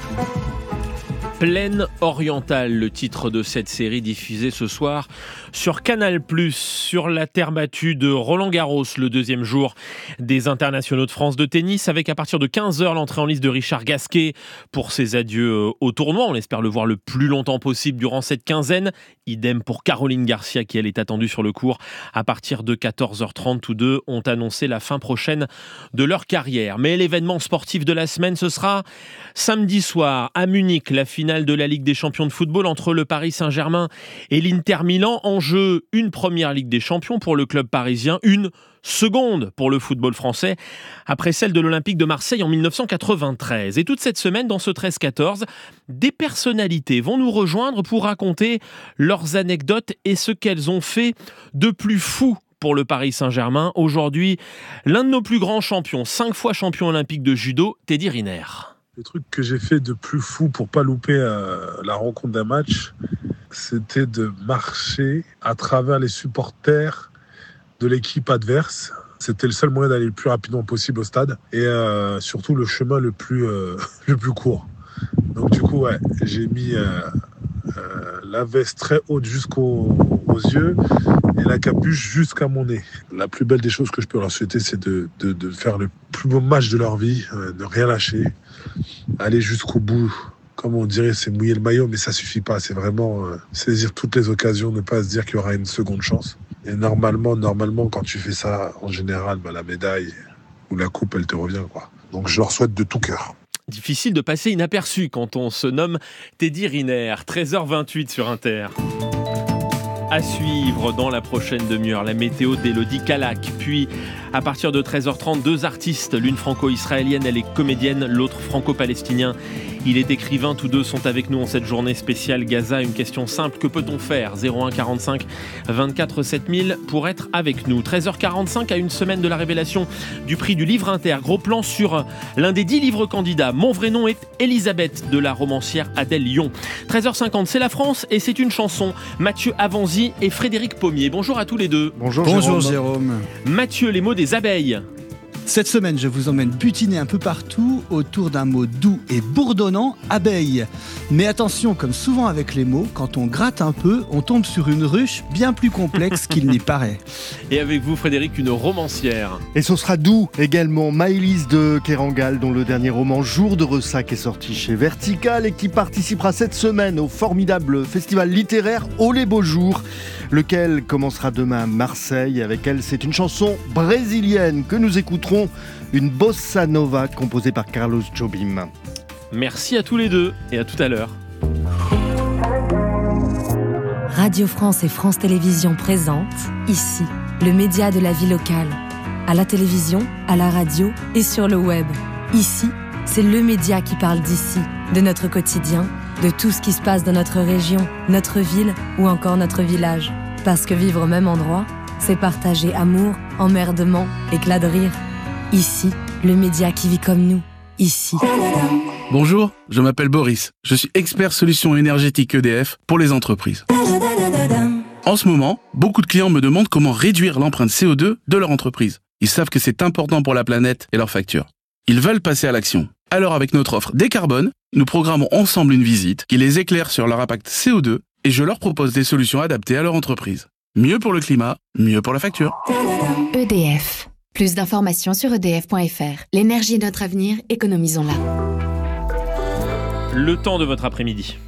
Plaine orientale, le titre de cette série diffusée ce soir sur Canal plus, sur la terre battue de Roland-Garros, le deuxième jour des internationaux de France de tennis, avec à partir de quinze heures l'entrée en liste de Richard Gasquet pour ses adieux au tournoi. On espère le voir le plus longtemps possible durant cette quinzaine. Idem pour Caroline Garcia qui elle est attendue sur le court à partir de quatorze heures trente. Tous deux ont annoncé la fin prochaine de leur carrière. Mais l'événement sportif de la semaine, ce sera samedi soir à Munich, la finale de la Ligue des champions de football entre le Paris Saint-Germain et l'Inter Milan. En jeu, une première Ligue des champions pour le club parisien, une seconde pour le football français, après celle de l'Olympique de Marseille en dix-neuf cent quatre-vingt-treize. Et toute cette semaine, dans ce treize quatorze, des personnalités vont nous rejoindre pour raconter leurs anecdotes et ce qu'elles ont fait de plus fou pour le Paris Saint-Germain. Aujourd'hui, l'un de nos plus grands champions, cinq fois champion olympique de judo, Teddy Riner. Le truc que j'ai fait de plus fou pour pas louper euh, la rencontre d'un match, c'était de marcher à travers les supporters de l'équipe adverse. C'était le seul moyen d'aller le plus rapidement possible au stade et euh, surtout le chemin le plus, euh, le plus court. Donc du coup, ouais, j'ai mis euh, euh, la veste très haute jusqu'aux aux yeux et la capuche jusqu'à mon nez. La plus belle des choses que je peux leur souhaiter, c'est de, de, de faire le plus beau match de leur vie, euh, ne rien lâcher, aller jusqu'au bout. Comme on dirait, c'est mouiller le maillot, mais ça suffit pas. C'est vraiment euh, saisir toutes les occasions, ne pas se dire qu'il y aura une seconde chance. Et normalement, normalement, quand tu fais ça, en général, bah, la médaille ou la coupe, elle te revient, quoi. Donc je leur souhaite de tout cœur. Difficile de passer inaperçu quand on se nomme Teddy Riner. treize heures vingt-huit sur Inter. À suivre dans la prochaine demi-heure, la météo d'Élodie Calac. Puis, à partir de treize heures trente, deux artistes, l'une franco-israélienne, elle est comédienne, l'autre franco-palestinien. Il est écrivain, tous deux sont avec nous en cette journée spéciale Gaza. Une question simple, que peut-on faire ? zéro un quarante-cinq vingt-quatre sept mille pour être avec nous. treize heures quarante-cinq, à une semaine de la révélation du prix du livre Inter. Gros plan sur l'un des dix livres candidats. Mon vrai nom est Elisabeth, de la romancière Adèle Lion. treize heures cinquante, c'est la France et c'est une chanson. Mathieu Avanzi Louzy et Frédéric Pommier. Bonjour à tous les deux. Bonjour, Bonjour Jérôme. Jérôme. Mathieu, les mots des abeilles. Cette semaine, je vous emmène butiner un peu partout autour d'un mot doux et bourdonnant, abeille. Mais attention, comme souvent avec les mots, quand on gratte un peu, on tombe sur une ruche bien plus complexe qu'il n'y paraît. Et avec vous, Frédéric, une romancière. Et ce sera doux également, Maëlys de Kerangal, dont le dernier roman Jour de ressac est sorti chez Vertical et qui participera cette semaine au formidable festival littéraire Oh les beaux jours, lequel commencera demain à Marseille. Avec elle, c'est une chanson brésilienne que nous écouterons, une bossa nova composée par Carlos Jobim. Merci à tous les deux et à tout à l'heure. Radio France et France Télévisions présentent Ici, le média de la vie locale. À la télévision, à la radio et sur le web. Ici, c'est le média qui parle d'ici, de notre quotidien, de tout ce qui se passe dans notre région, notre ville ou encore notre village. Parce que vivre au même endroit, c'est partager amour, emmerdement, éclat de rire. Ici, le média qui vit comme nous. Ici. Bonjour, je m'appelle Boris. Je suis expert solutions énergétiques E D F pour les entreprises. En ce moment, beaucoup de clients me demandent comment réduire l'empreinte C O deux de leur entreprise. Ils savent que c'est important pour la planète et leurs factures. Ils veulent passer à l'action. Alors avec notre offre Décarbone, nous programmons ensemble une visite qui les éclaire sur leur impact C O deux et je leur propose des solutions adaptées à leur entreprise. Mieux pour le climat, mieux pour la facture. E D F. Plus d'informations sur E D F point F R. L'énergie est notre avenir, économisons-la. Le temps de votre après-midi.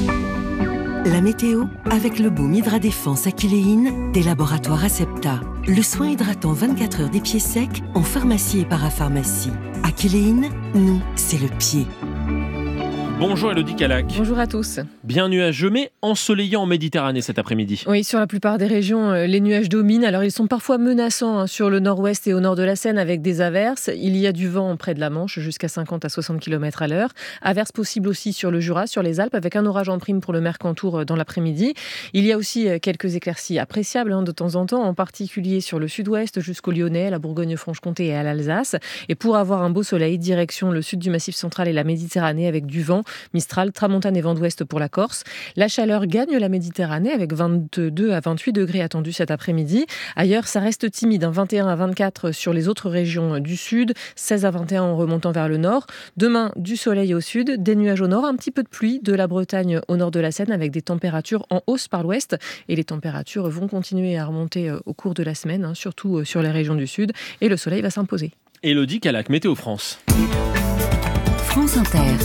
La météo avec le baume Hydra Défense Aquiléine des laboratoires Acepta. Le soin hydratant vingt-quatre heures des pieds secs en pharmacie et parapharmacie. Aquiléine, nous, c'est le pied. Bonjour Elodie Calac. Bonjour à tous. Bien nuageux mais ensoleillant en Méditerranée cet après-midi. Oui, sur la plupart des régions, les nuages dominent. Alors ils sont parfois menaçants hein, sur le nord-ouest et au nord de la Seine avec des averses. Il y a du vent près de la Manche jusqu'à cinquante à soixante kilomètres à l'heure. Averses possibles aussi sur le Jura, sur les Alpes avec un orage en prime pour le Mercantour dans l'après-midi. Il y a aussi quelques éclaircies appréciables hein, de temps en temps, en particulier sur le sud-ouest jusqu'au Lyonnais, la Bourgogne-Franche-Comté et à l'Alsace. Et pour avoir un beau soleil, direction le sud du Massif central et la Méditerranée avec du vent, Mistral, tramontane et vent d'ouest pour la Corse. La chaleur gagne la Méditerranée avec vingt-deux à vingt-huit degrés attendus cet après-midi. Ailleurs, ça reste timide, hein, vingt et un à vingt-quatre sur les autres régions du sud, seize à vingt et un en remontant vers le nord. Demain, du soleil au sud, des nuages au nord, un petit peu de pluie de la Bretagne au nord de la Seine avec des températures en hausse par l'ouest. Et les températures vont continuer à remonter au cours de la semaine, hein, surtout sur les régions du sud. Et le soleil va s'imposer. Elodie Calac, Météo France. France Inter.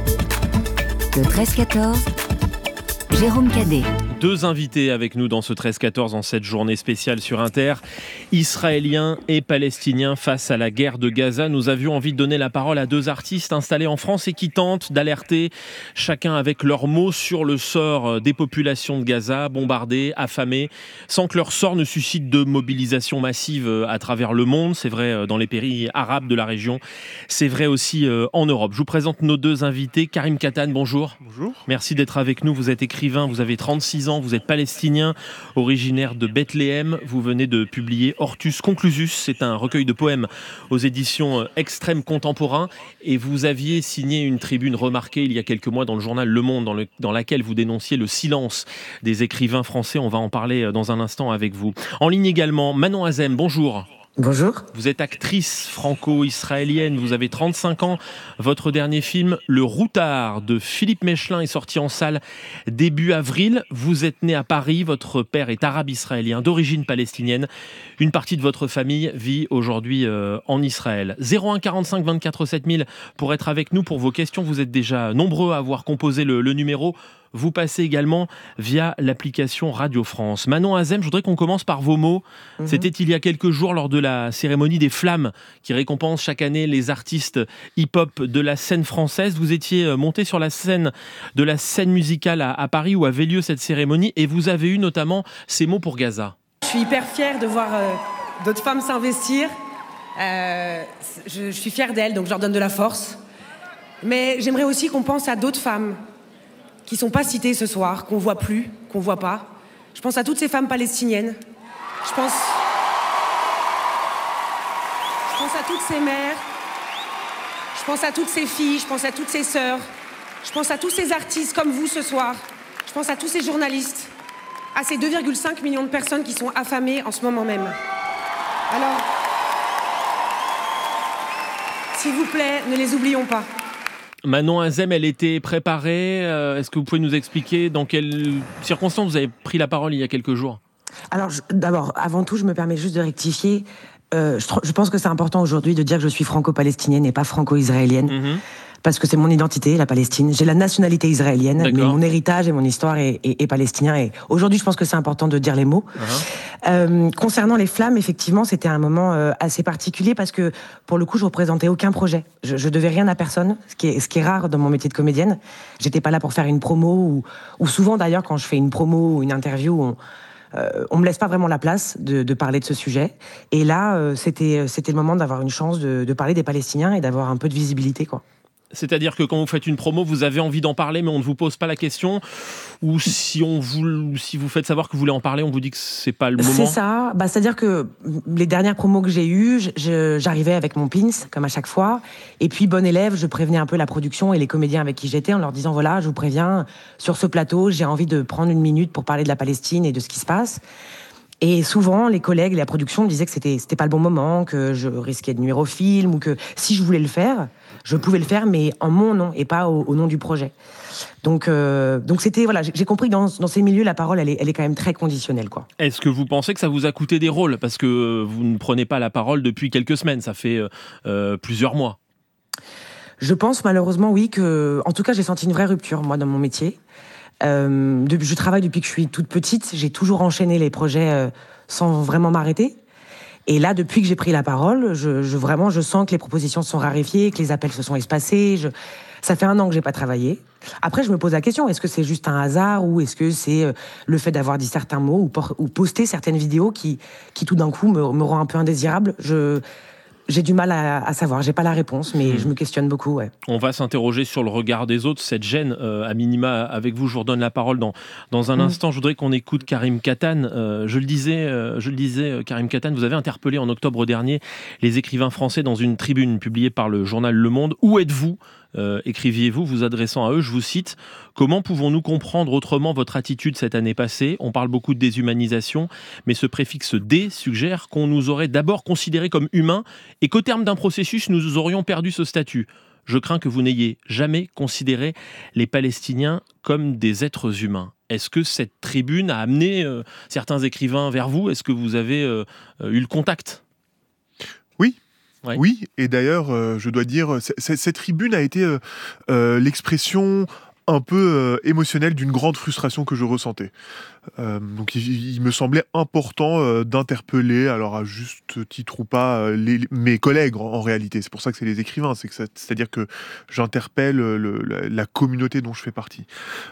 Le treize quatorze, Jérôme Cadet. Deux invités avec nous dans ce treize quatorze en cette journée spéciale sur Inter. Israéliens et Palestiniens face à la guerre de Gaza. Nous avions envie de donner la parole à deux artistes installés en France et qui tentent d'alerter chacun avec leurs mots sur le sort des populations de Gaza, bombardées, affamées, sans que leur sort ne suscite de mobilisation massive à travers le monde. C'est vrai dans les pays arabes de la région. C'est vrai aussi en Europe. Je vous présente nos deux invités. Karim Katan, bonjour. Bonjour. Merci d'être avec nous. Vous êtes écrivain, vous avez trente-six ans. Vous êtes palestinien, originaire de Bethléem. Vous venez de publier Hortus Conclusus. C'est un recueil de poèmes aux éditions Extrême Contemporain. Et vous aviez signé une tribune remarquée il y a quelques mois dans le journal Le Monde, dans, le, dans laquelle vous dénonciez le silence des écrivains français. On va en parler dans un instant avec vous. En ligne également, Manon Azem, bonjour. Bonjour. Vous êtes actrice franco-israélienne, vous avez trente-cinq ans. Votre dernier film, Le Routard, de Philippe Mechelin, est sorti en salle début avril. Vous êtes né à Paris, votre père est arabe-israélien, d'origine palestinienne. Une partie de votre famille vit aujourd'hui euh, en Israël. zéro un quarante-cinq vingt-quatre sept mille pour être avec nous pour vos questions. Vous êtes déjà nombreux à avoir composé le, le numéro. Vous passez également via l'application Radio France. Manon Azem, je voudrais qu'on commence par vos mots. Mmh. C'était il y a quelques jours lors de la cérémonie des Flammes qui récompense chaque année les artistes hip-hop de la scène française. Vous étiez monté sur la scène de la scène musicale à, à Paris où avait lieu cette cérémonie et vous avez eu notamment ces mots pour Gaza. Je suis hyper fière de voir euh, d'autres femmes s'investir. Euh, je, je suis fière d'elles, donc je leur donne de la force. Mais j'aimerais aussi qu'on pense à d'autres femmes qui ne sont pas citées ce soir, qu'on ne voit plus, qu'on ne voit pas. Je pense à toutes ces femmes palestiniennes. Je pense... Je pense à toutes ces mères. Je pense à toutes ces filles. Je pense à toutes ces sœurs. Je pense à tous ces artistes comme vous ce soir. Je pense à tous ces journalistes. à ces deux virgule cinq millions de personnes qui sont affamées en ce moment même. Alors, s'il vous plaît, ne les oublions pas. Manon Azem, elle était préparée. Euh, est-ce que vous pouvez nous expliquer dans quelles circonstances vous avez pris la parole il y a quelques jours ? Alors, je, d'abord, avant tout, je me permets juste de rectifier. Euh, je, je pense que c'est important aujourd'hui de dire que je suis franco-palestinienne et pas franco-israélienne. Mmh. Parce que c'est mon identité, la Palestine. J'ai la nationalité israélienne, D'accord. mais mon héritage et mon histoire est, est, est palestinien. Et aujourd'hui, je pense que c'est important de dire les mots. Uh-huh. Euh, concernant les flammes, effectivement, c'était un moment euh, assez particulier parce que, pour le coup, je représentais aucun projet. Je, je devais rien à personne, ce qui est, ce qui est rare dans mon métier de comédienne. J'étais pas là pour faire une promo ou, ou souvent d'ailleurs, quand je fais une promo ou une interview, on, euh, on me laisse pas vraiment la place de, de parler de ce sujet. Et là, euh, c'était, c'était le moment d'avoir une chance de, de parler des Palestiniens et d'avoir un peu de visibilité, quoi. C'est-à-dire que quand vous faites une promo, vous avez envie d'en parler, mais on ne vous pose pas la question. Ou si, on vous, si vous faites savoir que vous voulez en parler, on vous dit que c'est pas le moment. C'est ça. Bah, c'est-à-dire que les dernières promos que j'ai eues, je, j'arrivais avec mon pins, comme à chaque fois. Et puis, bon élève, je prévenais un peu la production et les comédiens avec qui j'étais en leur disant, voilà, je vous préviens, sur ce plateau, j'ai envie de prendre une minute pour parler de la Palestine et de ce qui se passe. Et souvent, les collègues et la production me disaient que c'était, c'était pas le bon moment, que je risquais de nuire au film, ou que si je voulais le faire, je pouvais le faire, mais en mon nom et pas au, au nom du projet. Donc, euh, donc c'était, voilà, j'ai compris que dans, dans ces milieux, la parole, elle est, elle est quand même très conditionnelle, quoi. Est-ce que vous pensez que ça vous a coûté des rôles ? Parce que vous ne prenez pas la parole depuis quelques semaines, ça fait euh, plusieurs mois. Je pense malheureusement, oui, que, en tout cas, j'ai senti une vraie rupture, moi, dans mon métier. Euh, de, je travaille depuis que je suis toute petite. J'ai toujours enchaîné les projets euh, sans vraiment m'arrêter. Et là, depuis que j'ai pris la parole, je, je, vraiment, je sens que les propositions se sont raréfiées, que les appels se sont espacés. Je... Ça fait un an que j'ai pas travaillé. Après, je me pose la question, est-ce que c'est juste un hasard ou est-ce que c'est euh, le fait d'avoir dit certains mots ou, por- ou poster certaines vidéos qui, qui tout d'un coup, me, me rend un peu indésirable ? Je... J'ai du mal à, à savoir, j'ai pas la réponse, mais mmh. je me questionne beaucoup. Ouais. On va s'interroger sur le regard des autres, cette gêne, euh, à minima avec vous. Je vous redonne la parole dans, dans un mmh. instant. Je voudrais qu'on écoute Karim Katan. Euh, je le disais, euh, je le disais, Karim Katan, vous avez interpellé en octobre dernier les écrivains français dans une tribune publiée par le journal Le Monde. Où êtes-vous ? Euh, écriviez-vous, vous adressant à eux, je vous cite « Comment pouvons-nous comprendre autrement votre attitude cette année passée ? On parle beaucoup de déshumanisation, mais ce préfixe « dé » suggère qu'on nous aurait d'abord considérés comme humains et qu'au terme d'un processus, nous aurions perdu ce statut. Je crains que vous n'ayez jamais considéré les Palestiniens comme des êtres humains. » Est-ce que cette tribune a amené euh, certains écrivains vers vous ? Est-ce que vous avez euh, eu le contact ? Oui. Ouais. Oui, et d'ailleurs, euh, je dois dire, c- c- cette tribune a été euh, euh, l'expression un peu euh, émotionnelle d'une grande frustration que je ressentais. Euh, donc il, il me semblait important euh, d'interpeller, alors à juste titre ou pas, euh, les, mes collègues en, en réalité. C'est pour ça que c'est les écrivains, c'est que ça, c'est-à-dire que j'interpelle le, la, la communauté dont je fais partie.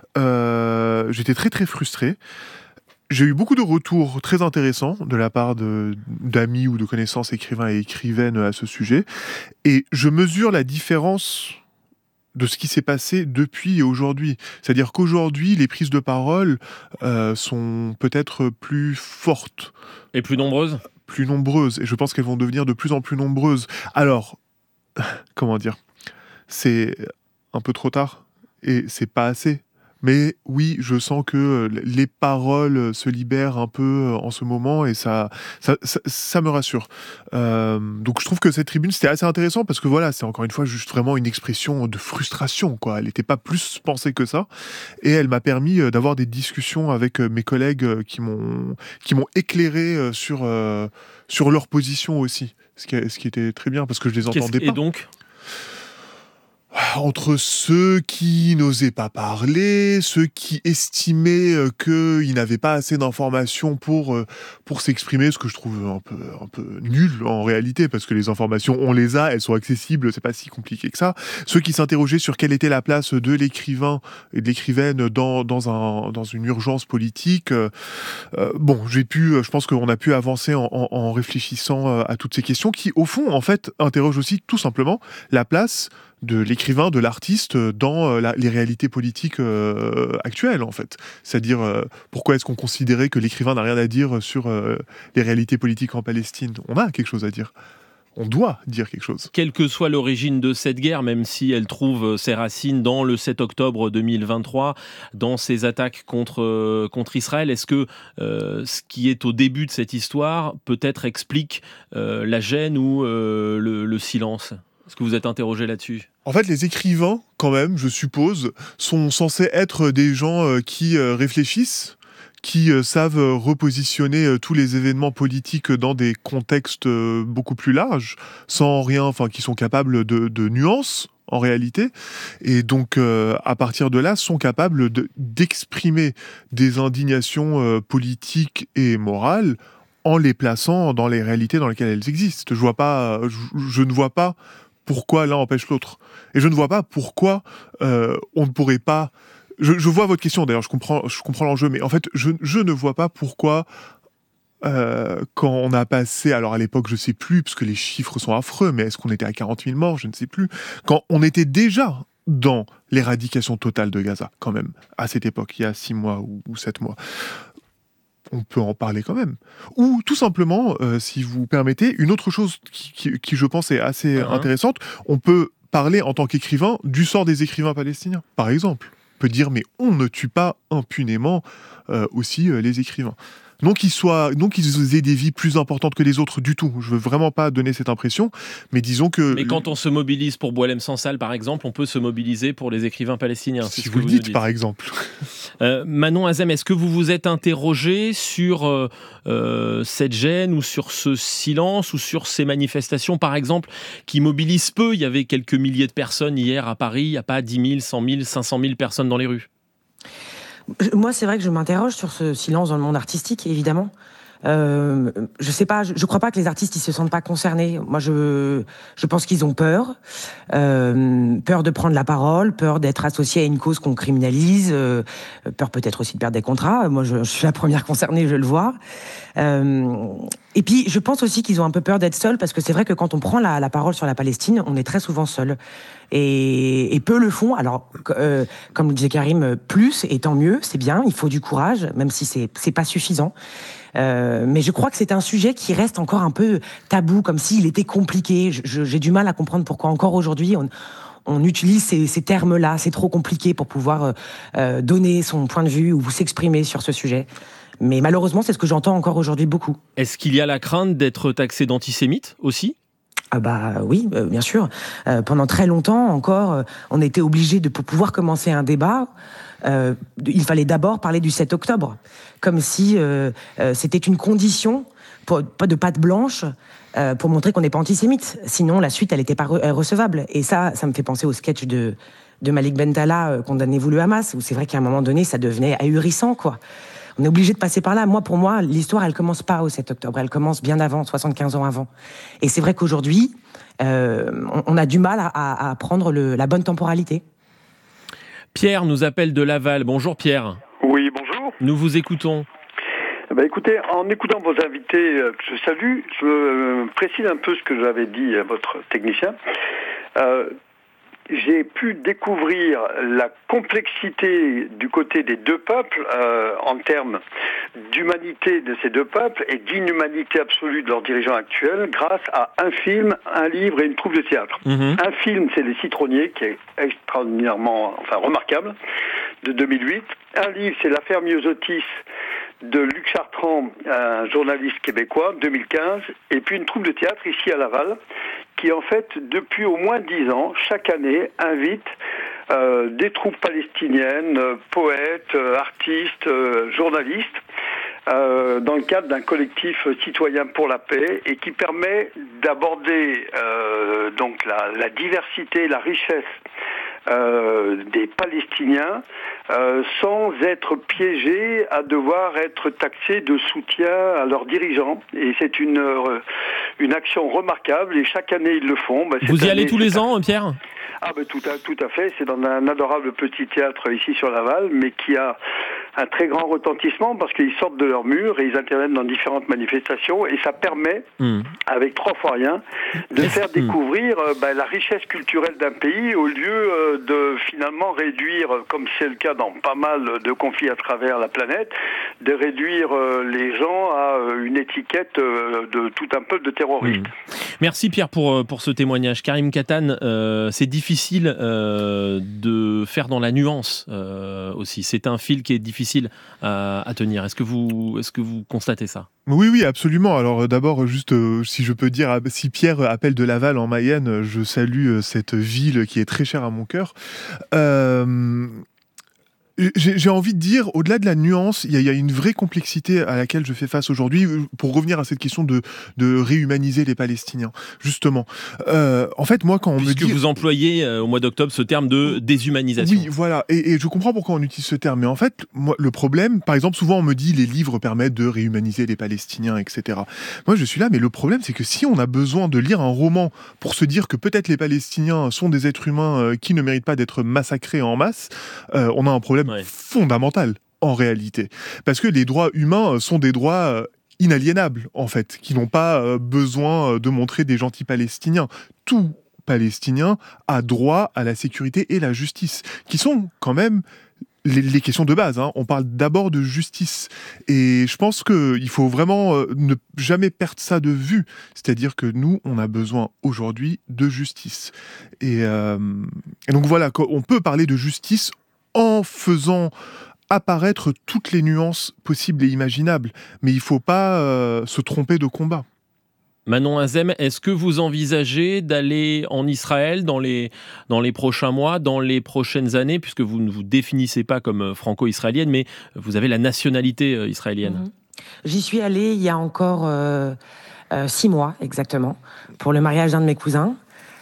Euh, j'étais très très frustré. J'ai eu beaucoup de retours très intéressants de la part de, d'amis ou de connaissances écrivains et écrivaines à ce sujet. Et je mesure la différence de ce qui s'est passé depuis et aujourd'hui. C'est-à-dire qu'aujourd'hui, les prises de parole euh, sont peut-être plus fortes. Et plus nombreuses ? Plus nombreuses. Et je pense qu'elles vont devenir de plus en plus nombreuses. Alors, comment dire ? C'est un peu trop tard et c'est pas assez. Mais oui, je sens que les paroles se libèrent un peu en ce moment et ça, ça, ça, ça me rassure. Euh, donc je trouve que cette tribune, c'était assez intéressant parce que voilà, c'est encore une fois juste vraiment une expression de frustration, quoi. Elle n'était pas plus pensée que ça. Et elle m'a permis d'avoir des discussions avec mes collègues qui m'ont, qui m'ont éclairé sur, euh, sur leur position aussi. Ce qui, ce qui était très bien parce que je les entendais pas. Et donc ? Entre ceux qui n'osaient pas parler, ceux qui estimaient euh, qu'ils n'avaient pas assez d'informations pour, euh, pour s'exprimer, ce que je trouve un peu, un peu nul en réalité, parce que les informations, on les a, elles sont accessibles, c'est pas si compliqué que ça. Ceux qui s'interrogeaient sur quelle était la place de l'écrivain et de l'écrivaine dans, dans, un, dans une urgence politique. Euh, euh, bon, j'ai pu, je pense qu'on a pu avancer en, en, en réfléchissant à toutes ces questions qui, au fond, en fait, interrogent aussi tout simplement la place de l'écrivain, de l'artiste dans euh, la, les réalités politiques euh, actuelles, en fait. C'est-à-dire, euh, pourquoi est-ce qu'on considérait que l'écrivain n'a rien à dire sur euh, les réalités politiques en Palestine ? On a quelque chose à dire. On doit dire quelque chose. Quelle que soit l'origine de cette guerre, même si elle trouve ses racines dans le sept octobre deux mille vingt-trois, dans ces attaques contre, euh, contre Israël, est-ce que euh, ce qui est au début de cette histoire peut-être explique euh, la gêne ou euh, le, le silence ? Est-ce que vous êtes interrogé là-dessus ? En fait, les écrivains, quand même, je suppose, sont censés être des gens euh, qui euh, réfléchissent, qui euh, savent euh, repositionner euh, tous les événements politiques dans des contextes euh, beaucoup plus larges, sans rien, enfin, qui sont capables de, de nuances, en réalité, et donc, euh, à partir de là, sont capables de, d'exprimer des indignations euh, politiques et morales en les plaçant dans les réalités dans lesquelles elles existent. Je vois pas, je, je ne vois pas pourquoi l'un empêche l'autre. Et je ne vois pas pourquoi euh, on ne pourrait pas... Je, je vois votre question, d'ailleurs, je comprends, je comprends l'enjeu, mais en fait, je, je ne vois pas pourquoi, euh, quand on a passé, alors à l'époque, je ne sais plus, parce que les chiffres sont affreux, mais est-ce qu'on était à quarante mille morts ? Je ne sais plus. Quand on était déjà dans l'éradication totale de Gaza, quand même, à cette époque, il y a six mois ou, ou sept mois, on peut en parler quand même. Ou tout simplement, euh, si vous permettez, une autre chose qui, qui, qui je pense, est assez uh-huh. intéressante, on peut parler en tant qu'écrivain du sort des écrivains palestiniens, par exemple. Peut dire mais on ne tue pas impunément euh, aussi euh, les écrivains. Non qu'ils soient, non qu'ils aient des vies plus importantes que les autres du tout. Je veux vraiment pas donner cette impression, mais disons que. Mais quand on se mobilise pour Boualem Sansal, par exemple, on peut se mobiliser pour les écrivains palestiniens. Si vous le dites, par exemple. Euh, Manon Azem, est-ce que vous vous êtes interrogé sur euh, euh, cette gêne ou sur ce silence ou sur ces manifestations, par exemple, qui mobilisent peu ? Il y avait quelques milliers de personnes hier à Paris. Il n'y a pas dix mille, cent mille, cinq cent mille personnes dans les rues. Moi, c'est vrai que je m'interroge sur ce silence dans le monde artistique, évidemment. Euh, je sais pas, je, je crois pas que les artistes ils se sentent pas concernés. Moi, je je pense qu'ils ont peur, euh, peur de prendre la parole, peur d'être associés à une cause qu'on criminalise, euh, peur peut-être aussi de perdre des contrats. Moi, je, je suis la première concernée, je le vois. Euh, et puis, je pense aussi qu'ils ont un peu peur d'être seuls, parce que c'est vrai que quand on prend la, la parole sur la Palestine, on est très souvent seul. Et, et peu le font. Alors, euh, comme le disait Karim, plus, et tant mieux, c'est bien, il faut du courage, même si c'est, c'est pas suffisant. Euh, mais je crois que c'est un sujet qui reste encore un peu tabou, comme s'il était compliqué. Je, je, j'ai du mal à comprendre pourquoi encore aujourd'hui on, on utilise ces, ces termes-là. C'est trop compliqué pour pouvoir euh, donner son point de vue ou s'exprimer sur ce sujet. Mais malheureusement, c'est ce que j'entends encore aujourd'hui beaucoup. Est-ce qu'il y a la crainte d'être taxé d'antisémite aussi ? Ah bah oui, euh, bien sûr. Euh, pendant très longtemps encore, euh, on était obligé de pour pouvoir commencer un débat. Euh, il fallait d'abord parler du sept octobre, comme si euh, euh, c'était une condition, pour, pas de patte blanche, euh, pour montrer qu'on n'est pas antisémite. Sinon, la suite, elle n'était pas re- recevable. Et ça, ça me fait penser au sketch de, de Malik Bentala, euh, Condamnez-vous le Hamas, où c'est vrai qu'à un moment donné, ça devenait ahurissant, quoi. On est obligé de passer par là. Moi, pour moi, l'histoire, elle commence pas au sept octobre. Elle commence bien avant, soixante-quinze ans avant. Et c'est vrai qu'aujourd'hui, euh, on, on a du mal à, à, à prendre le, la bonne temporalité. Pierre nous appelle de Laval. Bonjour Pierre. Oui, bonjour. Nous vous écoutons. Ben écoutez, en écoutant vos invités que je salue, je euh, précise un peu ce que j'avais dit à votre technicien. Euh, J'ai pu découvrir la complexité du côté des deux peuples euh, en termes d'humanité de ces deux peuples et d'inhumanité absolue de leurs dirigeants actuels grâce à un film, un livre et une troupe de théâtre. Mmh. Un film, c'est Les Citronniers, qui est extraordinairement, enfin remarquable, de deux mille huit. Un livre, c'est L'affaire Myosotis de Luc Chartrand, un journaliste québécois, deux mille quinze. Et puis une troupe de théâtre ici à Laval, qui en fait, depuis au moins dix ans, chaque année, invite euh, des troupes palestiniennes, euh, poètes, euh, artistes, euh, journalistes, euh, dans le cadre d'un collectif citoyen pour la paix, et qui permet d'aborder euh, donc la, la diversité, la richesse Euh, des Palestiniens euh, sans être piégés à devoir être taxés de soutien à leurs dirigeants. Et c'est une, euh, une action remarquable, et chaque année ils le font. Bah, Vous y année, allez tous les ans, Pierre ? Ah ben tout à, tout à fait, c'est dans un adorable petit théâtre ici sur Laval, mais qui a un très grand retentissement parce qu'ils sortent de leur mur et ils interviennent dans différentes manifestations et ça permet, mmh. avec trois fois rien, de faire mmh. découvrir euh, bah, la richesse culturelle d'un pays au lieu euh, de finalement réduire, comme c'est le cas dans pas mal de conflits à travers la planète, de réduire euh, les gens à euh, une étiquette euh, de tout un peuple de terroristes. Mmh. Merci Pierre pour, pour ce témoignage. Karim Katan, euh, c'est difficile euh, de faire dans la nuance euh, aussi. C'est un fil qui est difficile à, à tenir. Est-ce que vous, est-ce que vous constatez ça ? Oui, oui, absolument. Alors d'abord, juste euh, si je peux dire, si Pierre appelle de Laval en Mayenne, je salue cette ville qui est très chère à mon cœur. Euh... J'ai, j'ai envie de dire, au-delà de la nuance, il y, y a une vraie complexité à laquelle je fais face aujourd'hui, pour revenir à cette question de, de réhumaniser les Palestiniens, justement. Euh, en fait, moi, quand on Puisque me dit... vous employez euh, au mois d'octobre ce terme de déshumanisation. Oui, voilà, et, et je comprends pourquoi on utilise ce terme, mais en fait, moi, le problème, par exemple, souvent on me dit les livres permettent de réhumaniser les Palestiniens, et cetera. Moi, je suis là, mais le problème, c'est que si on a besoin de lire un roman pour se dire que peut-être les Palestiniens sont des êtres humains euh, qui ne méritent pas d'être massacrés en masse, euh, on a un problème ouais. fondamental en réalité. Parce que les droits humains sont des droits inaliénables, en fait, qui n'ont pas besoin de montrer des gentils Palestiniens. Tout Palestinien a droit à la sécurité et la justice, qui sont quand même les, les questions de base. Hein. On parle d'abord de justice. Et je pense qu'il faut vraiment ne jamais perdre ça de vue. C'est-à-dire que nous, on a besoin aujourd'hui de justice. Et, euh, et donc voilà, on peut parler de justice en faisant apparaître toutes les nuances possibles et imaginables. Mais il ne faut pas euh, se tromper de combat. Manon Azem, est-ce que vous envisagez d'aller en Israël dans les, dans les prochains mois, dans les prochaines années, puisque vous ne vous définissez pas comme franco-israélienne, mais vous avez la nationalité israélienne ? Mmh. J'y suis allée il y a encore euh, euh, six mois, exactement, pour le mariage d'un de mes cousins.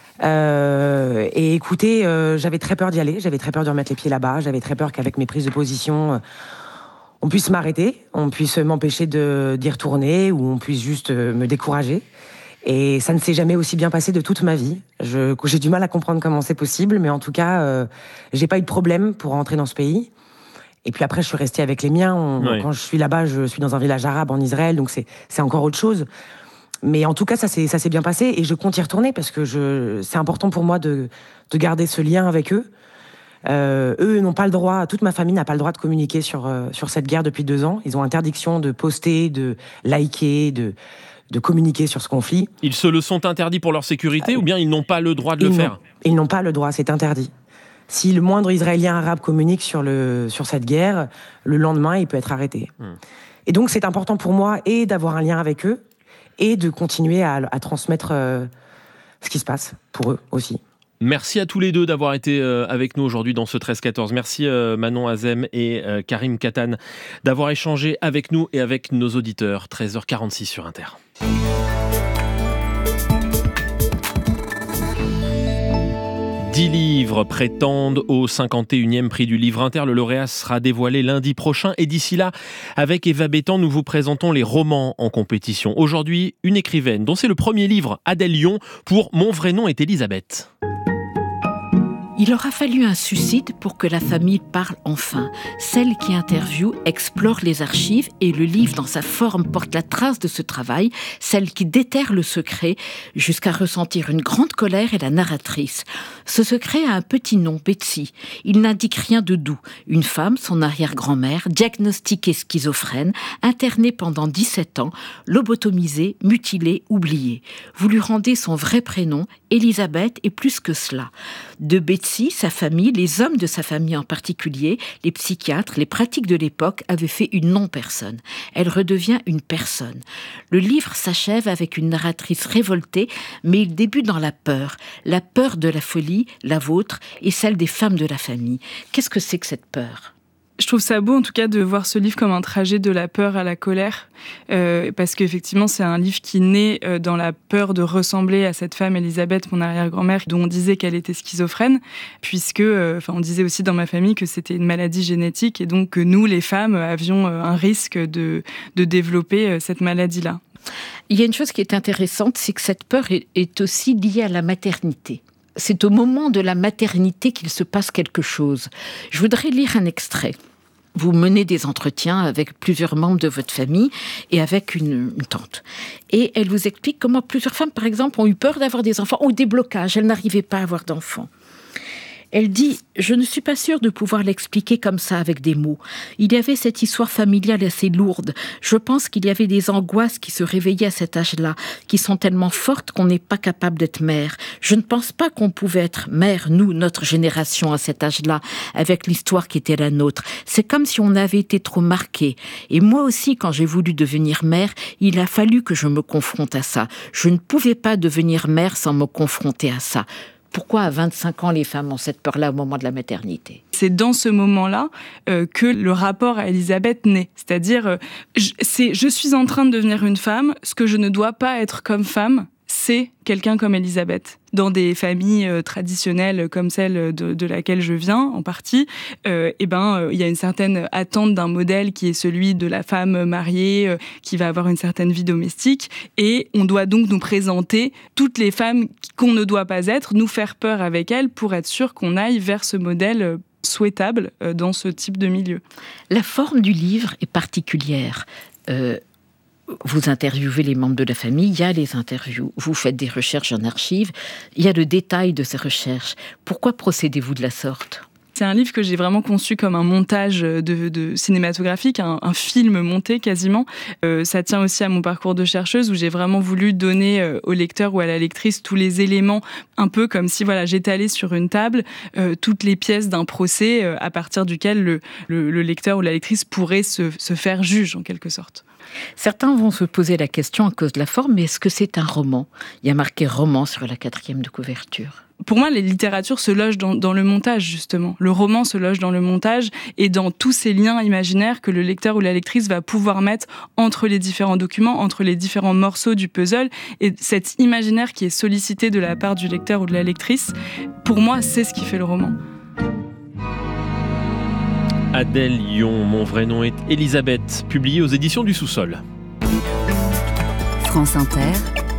Euh, et écoutez, euh, j'avais très peur d'y aller, j'avais très peur de remettre les pieds là-bas, j'avais très peur qu'avec mes prises de position, euh, on puisse m'arrêter, on puisse m'empêcher de, d'y retourner, ou on puisse juste euh, me décourager. Et ça ne s'est jamais aussi bien passé de toute ma vie. Je, j'ai du mal à comprendre comment c'est possible, mais en tout cas, euh, j'ai pas eu de problème pour rentrer dans ce pays. Et puis après, je suis restée avec les miens. On, ouais. Quand je suis là-bas, je suis dans un village arabe en Israël, donc c'est, c'est encore autre chose. Mais en tout cas, ça s'est, ça s'est bien passé et je compte y retourner parce que je, c'est important pour moi de, de garder ce lien avec eux. Euh, eux n'ont pas le droit, toute ma famille n'a pas le droit de communiquer sur, euh, sur cette guerre depuis deux ans. Ils ont interdiction de poster, de liker, de, de communiquer sur ce conflit. Ils se le sont interdits pour leur sécurité euh, ou bien ils n'ont pas le droit de le faire ? Ils n'ont pas le droit, c'est interdit. Si le moindre Israélien arabe communique sur, le, sur cette guerre, le lendemain, il peut être arrêté. Hum. Et donc, c'est important pour moi et d'avoir un lien avec eux, et de continuer à, à transmettre euh, ce qui se passe pour eux aussi. Merci à tous les deux d'avoir été euh, avec nous aujourd'hui dans ce treize quatorze. Merci euh, Manon Azem et euh, Karim Katan d'avoir échangé avec nous et avec nos auditeurs. treize heures quarante-six sur Inter. dix livres prétendent au cinquante et unième prix du Livre Inter. Le lauréat sera dévoilé lundi prochain. Et d'ici là, avec Eva Bétan, nous vous présentons les romans en compétition. Aujourd'hui, une écrivaine dont c'est le premier livre, Adèle Lyon, pour Mon vrai nom est Elisabeth. Il aura fallu un suicide pour que la famille parle enfin. Celle qui interviewe explore les archives et le livre dans sa forme porte la trace de ce travail, celle qui déterre le secret jusqu'à ressentir une grande colère et la narratrice. Ce secret a un petit nom, Betsy. Il n'indique rien de doux. Une femme, son arrière-grand-mère, diagnostiquée schizophrène, internée pendant dix-sept ans, lobotomisée, mutilée, oubliée. Vous lui rendez son vrai prénom, Elisabeth, et plus que cela. De Betsy, sa famille, les hommes de sa famille en particulier, les psychiatres, les pratiques de l'époque avaient fait une non-personne. Elle redevient une personne. Le livre s'achève avec une narratrice révoltée, mais il débute dans la peur. La peur de la folie, la vôtre, et celle des femmes de la famille. Qu'est-ce que c'est que cette peur ? Je trouve ça beau, en tout cas, de voir ce livre comme un trajet de la peur à la colère, euh, parce qu'effectivement, c'est un livre qui naît euh, dans la peur de ressembler à cette femme, Elisabeth, mon arrière-grand-mère, dont on disait qu'elle était schizophrène, puisque, euh, enfin, on disait aussi dans ma famille que c'était une maladie génétique, et donc que nous, les femmes, avions euh, un risque de, de développer euh, cette maladie-là. Il y a une chose qui est intéressante, c'est que cette peur est, est aussi liée à la maternité. C'est au moment de la maternité qu'il se passe quelque chose. Je voudrais lire un extrait. vous menez des entretiens avec plusieurs membres de votre famille et avec une, une tante. Et elle vous explique comment plusieurs femmes, par exemple, ont eu peur d'avoir des enfants, ou des blocages, elles n'arrivaient pas à avoir d'enfants. Elle dit « Je ne suis pas sûre de pouvoir l'expliquer comme ça avec des mots. Il y avait cette histoire familiale assez lourde. Je pense qu'il y avait des angoisses qui se réveillaient à cet âge-là, qui sont tellement fortes qu'on n'est pas capable d'être mère. Je ne pense pas qu'on pouvait être mère, nous, notre génération, à cet âge-là, avec l'histoire qui était la nôtre. C'est comme si on avait été trop marqués. Et moi aussi, quand j'ai voulu devenir mère, il a fallu que je me confronte à ça. Je ne pouvais pas devenir mère sans me confronter à ça. » Pourquoi à vingt-cinq ans, les femmes ont cette peur-là au moment de la maternité ? C'est dans ce moment-là euh, que le rapport à Elisabeth naît. C'est-à-dire, euh, je, c'est, je suis en train de devenir une femme, ce que je ne dois pas être comme femme, c'est quelqu'un comme Elisabeth. Dans des familles euh, traditionnelles comme celle de, de laquelle je viens, en partie, euh, eh ben, euh, il y a une certaine attente d'un modèle qui est celui de la femme mariée, euh, qui va avoir une certaine vie domestique, et on doit donc nous présenter toutes les femmes qu'on ne doit pas être, nous faire peur avec elles pour être sûr qu'on aille vers ce modèle euh, souhaitable euh, dans ce type de milieu. La forme du livre est particulière. Euh, Vous interviewez les membres de la famille, il y a les interviews, vous faites des recherches en archives, il y a le détail de ces recherches. Pourquoi procédez-vous de la sorte ? C'est un livre que j'ai vraiment conçu comme un montage de, de cinématographique, un, un film monté quasiment. Euh, ça tient aussi à mon parcours de chercheuse où j'ai vraiment voulu donner euh, au lecteur ou à la lectrice tous les éléments, un peu comme si voilà, j'étalais sur une table euh, toutes les pièces d'un procès euh, à partir duquel le, le, le lecteur ou la lectrice pourrait se, se faire juge en quelque sorte. Certains vont se poser la question à cause de la forme, mais est-ce que c'est un roman ? Il y a marqué roman sur la quatrième de couverture. Pour moi, la littérature se loge dans, dans le montage, justement. Le roman se loge dans le montage et dans tous ces liens imaginaires que le lecteur ou la lectrice va pouvoir mettre entre les différents documents, entre les différents morceaux du puzzle. Et cet imaginaire qui est sollicité de la part du lecteur ou de la lectrice, pour moi, c'est ce qui fait le roman. Adèle Lyon, mon vrai nom est Elisabeth, publié aux éditions du Sous-Sol. France Inter,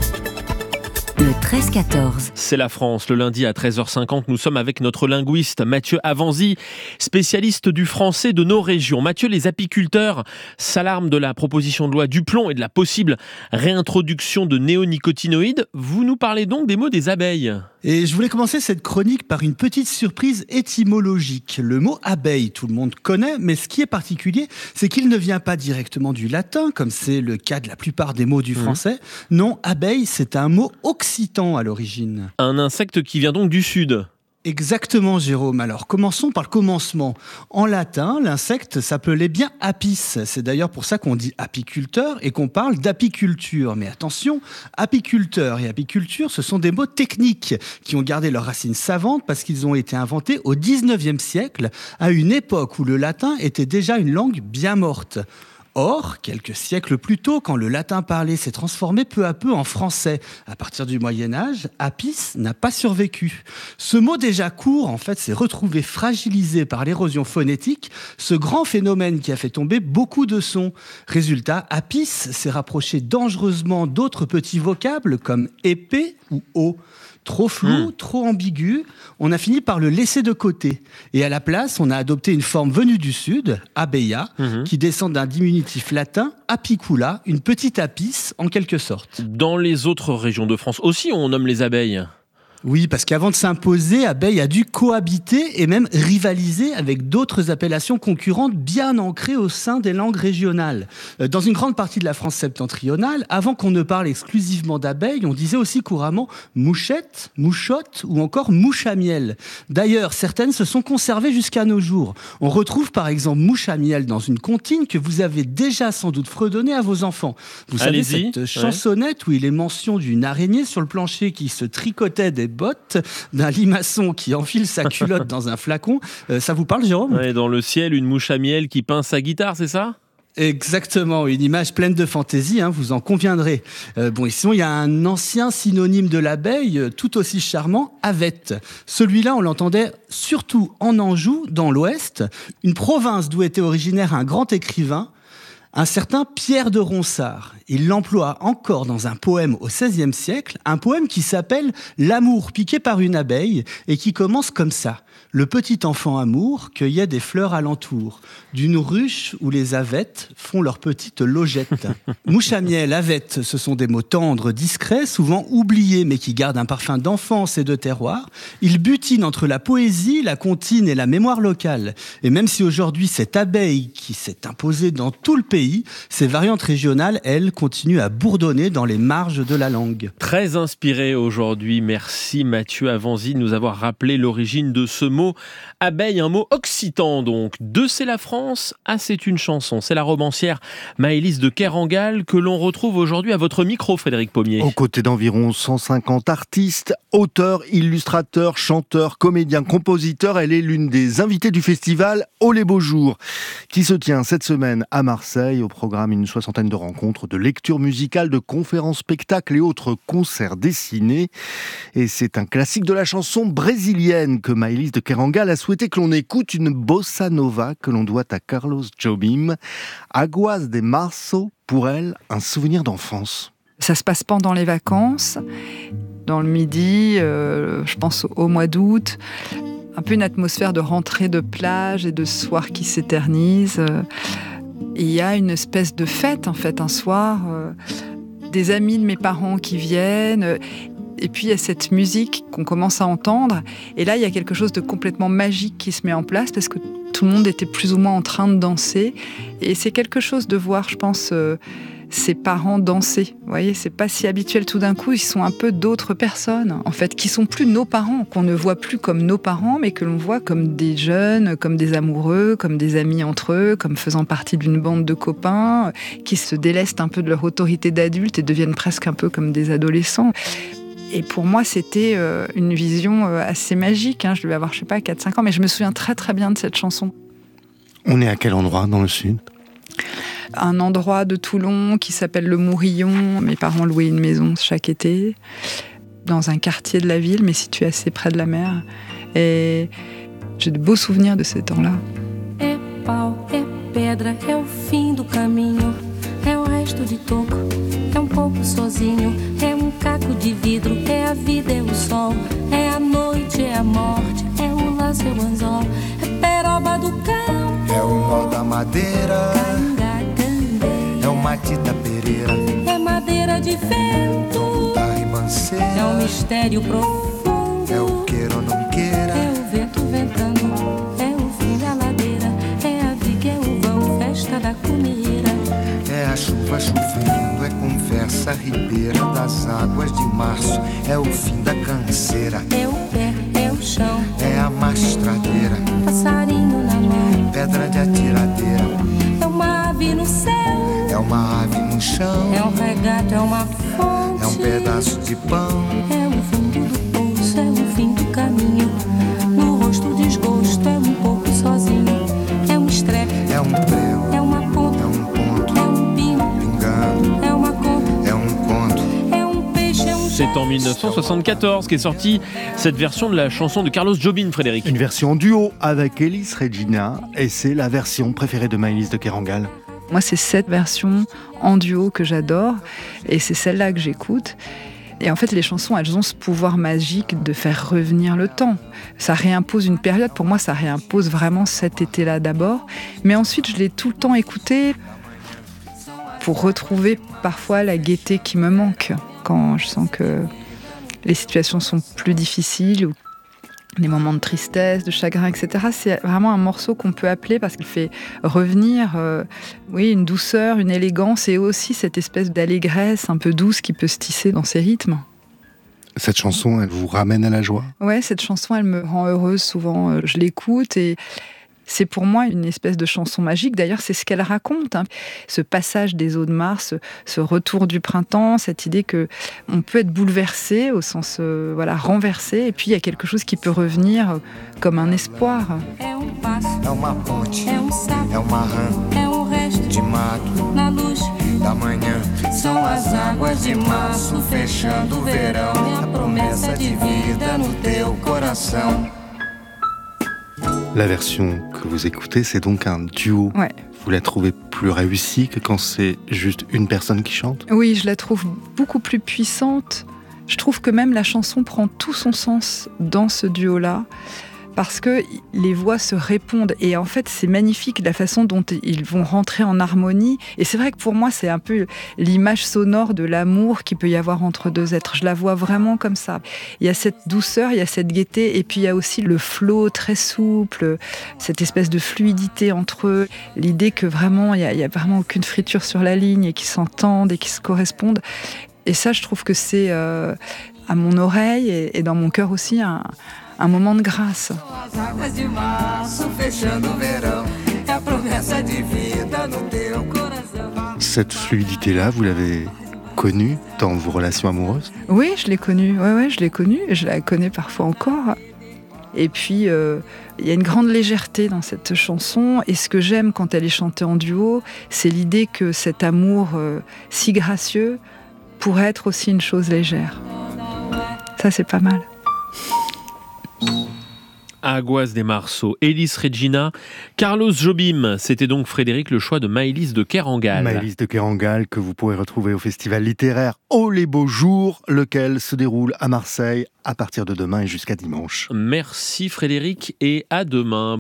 le treize quatorze. C'est la France, le lundi à treize heures cinquante, nous sommes avec notre linguiste Mathieu Avanzi, spécialiste du français de nos régions. Mathieu, les apiculteurs s'alarment de la proposition de loi Duplon et de la possible réintroduction de néonicotinoïdes. Vous nous parlez donc des mots des abeilles. Et je voulais commencer cette chronique par une petite surprise étymologique. Le mot abeille, tout le monde connaît, mais ce qui est particulier, c'est qu'il ne vient pas directement du latin, comme c'est le cas de la plupart des mots du français. Mmh. Non, abeille, c'est un mot occitan à l'origine. Un insecte qui vient donc du sud. Exactement, Jérôme. Alors, commençons par le commencement. En latin, l'insecte s'appelait bien apis. C'est d'ailleurs pour ça qu'on dit apiculteur et qu'on parle d'apiculture. Mais attention, apiculteur et apiculture, ce sont des mots techniques qui ont gardé leurs racines savantes parce qu'ils ont été inventés au dix-neuvième siècle, à une époque où le latin était déjà une langue bien morte. Or, quelques siècles plus tôt, quand le latin parlé s'est transformé peu à peu en français, à partir du Moyen-Âge, apis n'a pas survécu. Ce mot déjà court, en fait, s'est retrouvé fragilisé par l'érosion phonétique, ce grand phénomène qui a fait tomber beaucoup de sons. Résultat, apis s'est rapproché dangereusement d'autres petits vocables comme épée ou eau. Trop flou, mmh. trop ambigu, on a fini par le laisser de côté. Et à la place, on a adopté une forme venue du sud, abeilla, mmh. qui descend d'un diminutif latin, apicula, une petite apis en quelque sorte. Dans les autres régions de France aussi, on nomme les abeilles. Oui, parce qu'avant de s'imposer, abeille a dû cohabiter et même rivaliser avec d'autres appellations concurrentes bien ancrées au sein des langues régionales. Dans une grande partie de la France septentrionale, avant qu'on ne parle exclusivement d'abeilles, on disait aussi couramment mouchette, mouchotte ou encore mouche à miel. D'ailleurs, certaines se sont conservées jusqu'à nos jours. On retrouve par exemple mouche à miel dans une comptine que vous avez déjà sans doute fredonnée à vos enfants. Vous Allez-y. savez, cette chansonnette ouais. où il est mention d'une araignée sur le plancher qui se tricotait des bottes, d'un limaçon qui enfile sa culotte dans un flacon. Euh, ça vous parle, Jérôme ? Ouais, dans le ciel, une mouche à miel qui peint sa guitare, c'est ça ? Exactement, une image pleine de fantaisie, hein, vous en conviendrez. Euh, bon, et sinon, il y a un ancien synonyme de l'abeille, tout aussi charmant, avette. Celui-là, on l'entendait surtout en Anjou, dans l'Ouest, une province d'où était originaire un grand écrivain, un certain Pierre de Ronsard. Il l'emploie encore dans un poème au seizième siècle, un poème qui s'appelle « L'amour piqué par une abeille » et qui commence comme ça. Le petit enfant amour cueillait des fleurs alentour, d'une ruche où les avettes font leurs petites logettes. Mouche à miel, avette, ce sont des mots tendres, discrets, souvent oubliés, mais qui gardent un parfum d'enfance et de terroir. Ils butinent entre la poésie, la comptine et la mémoire locale. Et même si aujourd'hui cette abeille qui s'est imposée dans tout le pays, ces variantes régionales, elles, continuent à bourdonner dans les marges de la langue. Très inspiré aujourd'hui, merci Mathieu Avanzi de nous avoir rappelé l'origine de ce mot. Abeille, un mot occitan donc. De C'est la France à C'est une chanson. C'est la romancière Maëlys de Kerangal que l'on retrouve aujourd'hui à votre micro, Frédéric Pommier. Aux côtés d'environ cent cinquante artistes, auteurs, illustrateurs, chanteurs, comédiens, compositeurs, elle est l'une des invitées du festival Oh les beaux jours, qui se tient cette semaine à Marseille. Au programme, une soixantaine de rencontres, de lectures musicales, de conférences, spectacles et autres concerts dessinés. Et c'est un classique de la chanson brésilienne que Maëlys de Kerangal a souhaité que l'on écoute, une bossa nova que l'on doit à Carlos Jobim. Aguas de Março, pour elle, un souvenir d'enfance. Ça se passe pendant les vacances, dans le midi, euh, je pense au mois d'août. Un peu une atmosphère de rentrée de plage et de soir qui s'éternise. Il y a une espèce de fête, en fait, un soir. Euh, des amis de mes parents qui viennent. Et puis, il y a cette musique qu'on commence à entendre. Et là, il y a quelque chose de complètement magique qui se met en place parce que tout le monde était plus ou moins en train de danser. Et c'est quelque chose de voir, je pense, euh, ses parents danser. Vous voyez, c'est pas si habituel tout d'un coup. Ils sont un peu d'autres personnes, en fait, qui sont plus nos parents, qu'on ne voit plus comme nos parents, mais que l'on voit comme des jeunes, comme des amoureux, comme des amis entre eux, comme faisant partie d'une bande de copains, qui se délestent un peu de leur autorité d'adultes et deviennent presque un peu comme des adolescents. Et pour moi, c'était euh, une vision euh, assez magique. Hein. Je devais avoir, je sais pas, quatre cinq ans, mais je me souviens très très bien de cette chanson. On est à quel endroit dans le sud ? Un endroit de Toulon qui s'appelle le Mourillon. Mes parents louaient une maison chaque été, dans un quartier de la ville, mais situé assez près de la mer. Et j'ai de beaux souvenirs de ces temps-là. É pau, é pedra, é o fim do caminho, é o resto de toco, é um pouco sozinho, é um caco de vidro, é a vida, é o sol, é a noite, é a morte, é o laço, é o anzol, é peroba do campo, é o nó da madeira, é o matita pereira, é madeira de vento, da ribanceira, é um mistério profundo, é o queira ou não queira, é o vento ventando, é o fim da ladeira, é a viga, é o vão, festa da comida, é a chuva chovendo, é conversa ribeira das águas de março, é o fim da canseira, é o pé, é o chão, é a mastradeira, passarinho na mão, pedra de atiradeira, é uma ave no céu, é uma ave no chão, é um regato, é uma fonte, é um pedaço de pão, é o fundo do poço, é o fim do caminho, no rosto o desgosto, é um pouco sozinho, é um estrepe, é um prego, é uma ponta, é um ponto, é um pino, pingando, é uma conta, é um conto, é um peixe, é um C'est en dix-neuf cent soixante-quatorze qu'est sortie cette version de la chanson de Carlos Jobim, Frédéric. Une version duo avec Elis Regina, et c'est la version préférée de Maëlys de Kerangal. Moi, c'est cette version en duo que j'adore, et c'est celle-là que j'écoute. Et en fait, les chansons, elles ont ce pouvoir magique de faire revenir le temps. Ça réimpose une période. Pour moi, ça réimpose vraiment cet été-là d'abord. Mais ensuite, je l'ai tout le temps écouté pour retrouver parfois la gaieté qui me manque. Quand je sens que les situations sont plus difficiles ou les moments de tristesse, de chagrin, et cetera. C'est vraiment un morceau qu'on peut appeler parce qu'il fait revenir euh, oui, une douceur, une élégance et aussi cette espèce d'allégresse un peu douce qui peut se tisser dans ses rythmes. Cette chanson, elle vous ramène à la joie ? Ouais, cette chanson, elle me rend heureuse souvent. Je l'écoute et c'est pour moi une espèce de chanson magique. D'ailleurs, c'est ce qu'elle raconte. Hein. Ce passage des eaux de Mars, ce retour du printemps, cette idée que on peut être bouleversé au sens euh, voilà, renversé. Et puis, il y a quelque chose qui peut revenir comme un espoir. É uma ponte, é uma rã, é um resto de mato, na luz da manhã. São as águas de março fechando o verão, é a promessa de vida no teu coração. La version que vous écoutez, c'est donc un duo. Ouais. Vous la trouvez plus réussie que quand c'est juste une personne qui chante ? Oui, je la trouve beaucoup plus puissante. Je trouve que même la chanson prend tout son sens dans ce duo-là. parce que les voix se répondent. Et en fait, c'est magnifique la façon dont ils vont rentrer en harmonie. Et c'est vrai que pour moi, c'est un peu l'image sonore de l'amour qu'il peut y avoir entre deux êtres. Je la vois vraiment comme ça. Il y a cette douceur, il y a cette gaieté, et puis il y a aussi le flow très souple, cette espèce de fluidité entre eux, l'idée que vraiment, il n'y a, il y a vraiment aucune friture sur la ligne, et qu'ils s'entendent et qu'ils se correspondent. Et ça, je trouve que c'est, euh, à mon oreille et, et dans mon cœur aussi, un, un moment de grâce. Cette fluidité-là, vous l'avez connue dans vos relations amoureuses ? Oui, je l'ai connue, ouais, ouais, je l'ai connue, et je la connais parfois encore. Et puis, euh, il y a une grande légèreté dans cette chanson, et ce que j'aime quand elle est chantée en duo, c'est l'idée que cet amour euh, si gracieux pourrait être aussi une chose légère. Ça, c'est pas mal. Aguas de Março, Elis Regina, Carlos Jobim. C'était donc, Frédéric, le choix de Maëlys de Kerangal. Maëlys de Kerangal, que vous pourrez retrouver au festival littéraire Oh les beaux jours, lequel se déroule à Marseille à partir de demain et jusqu'à dimanche. Merci Frédéric, et à demain.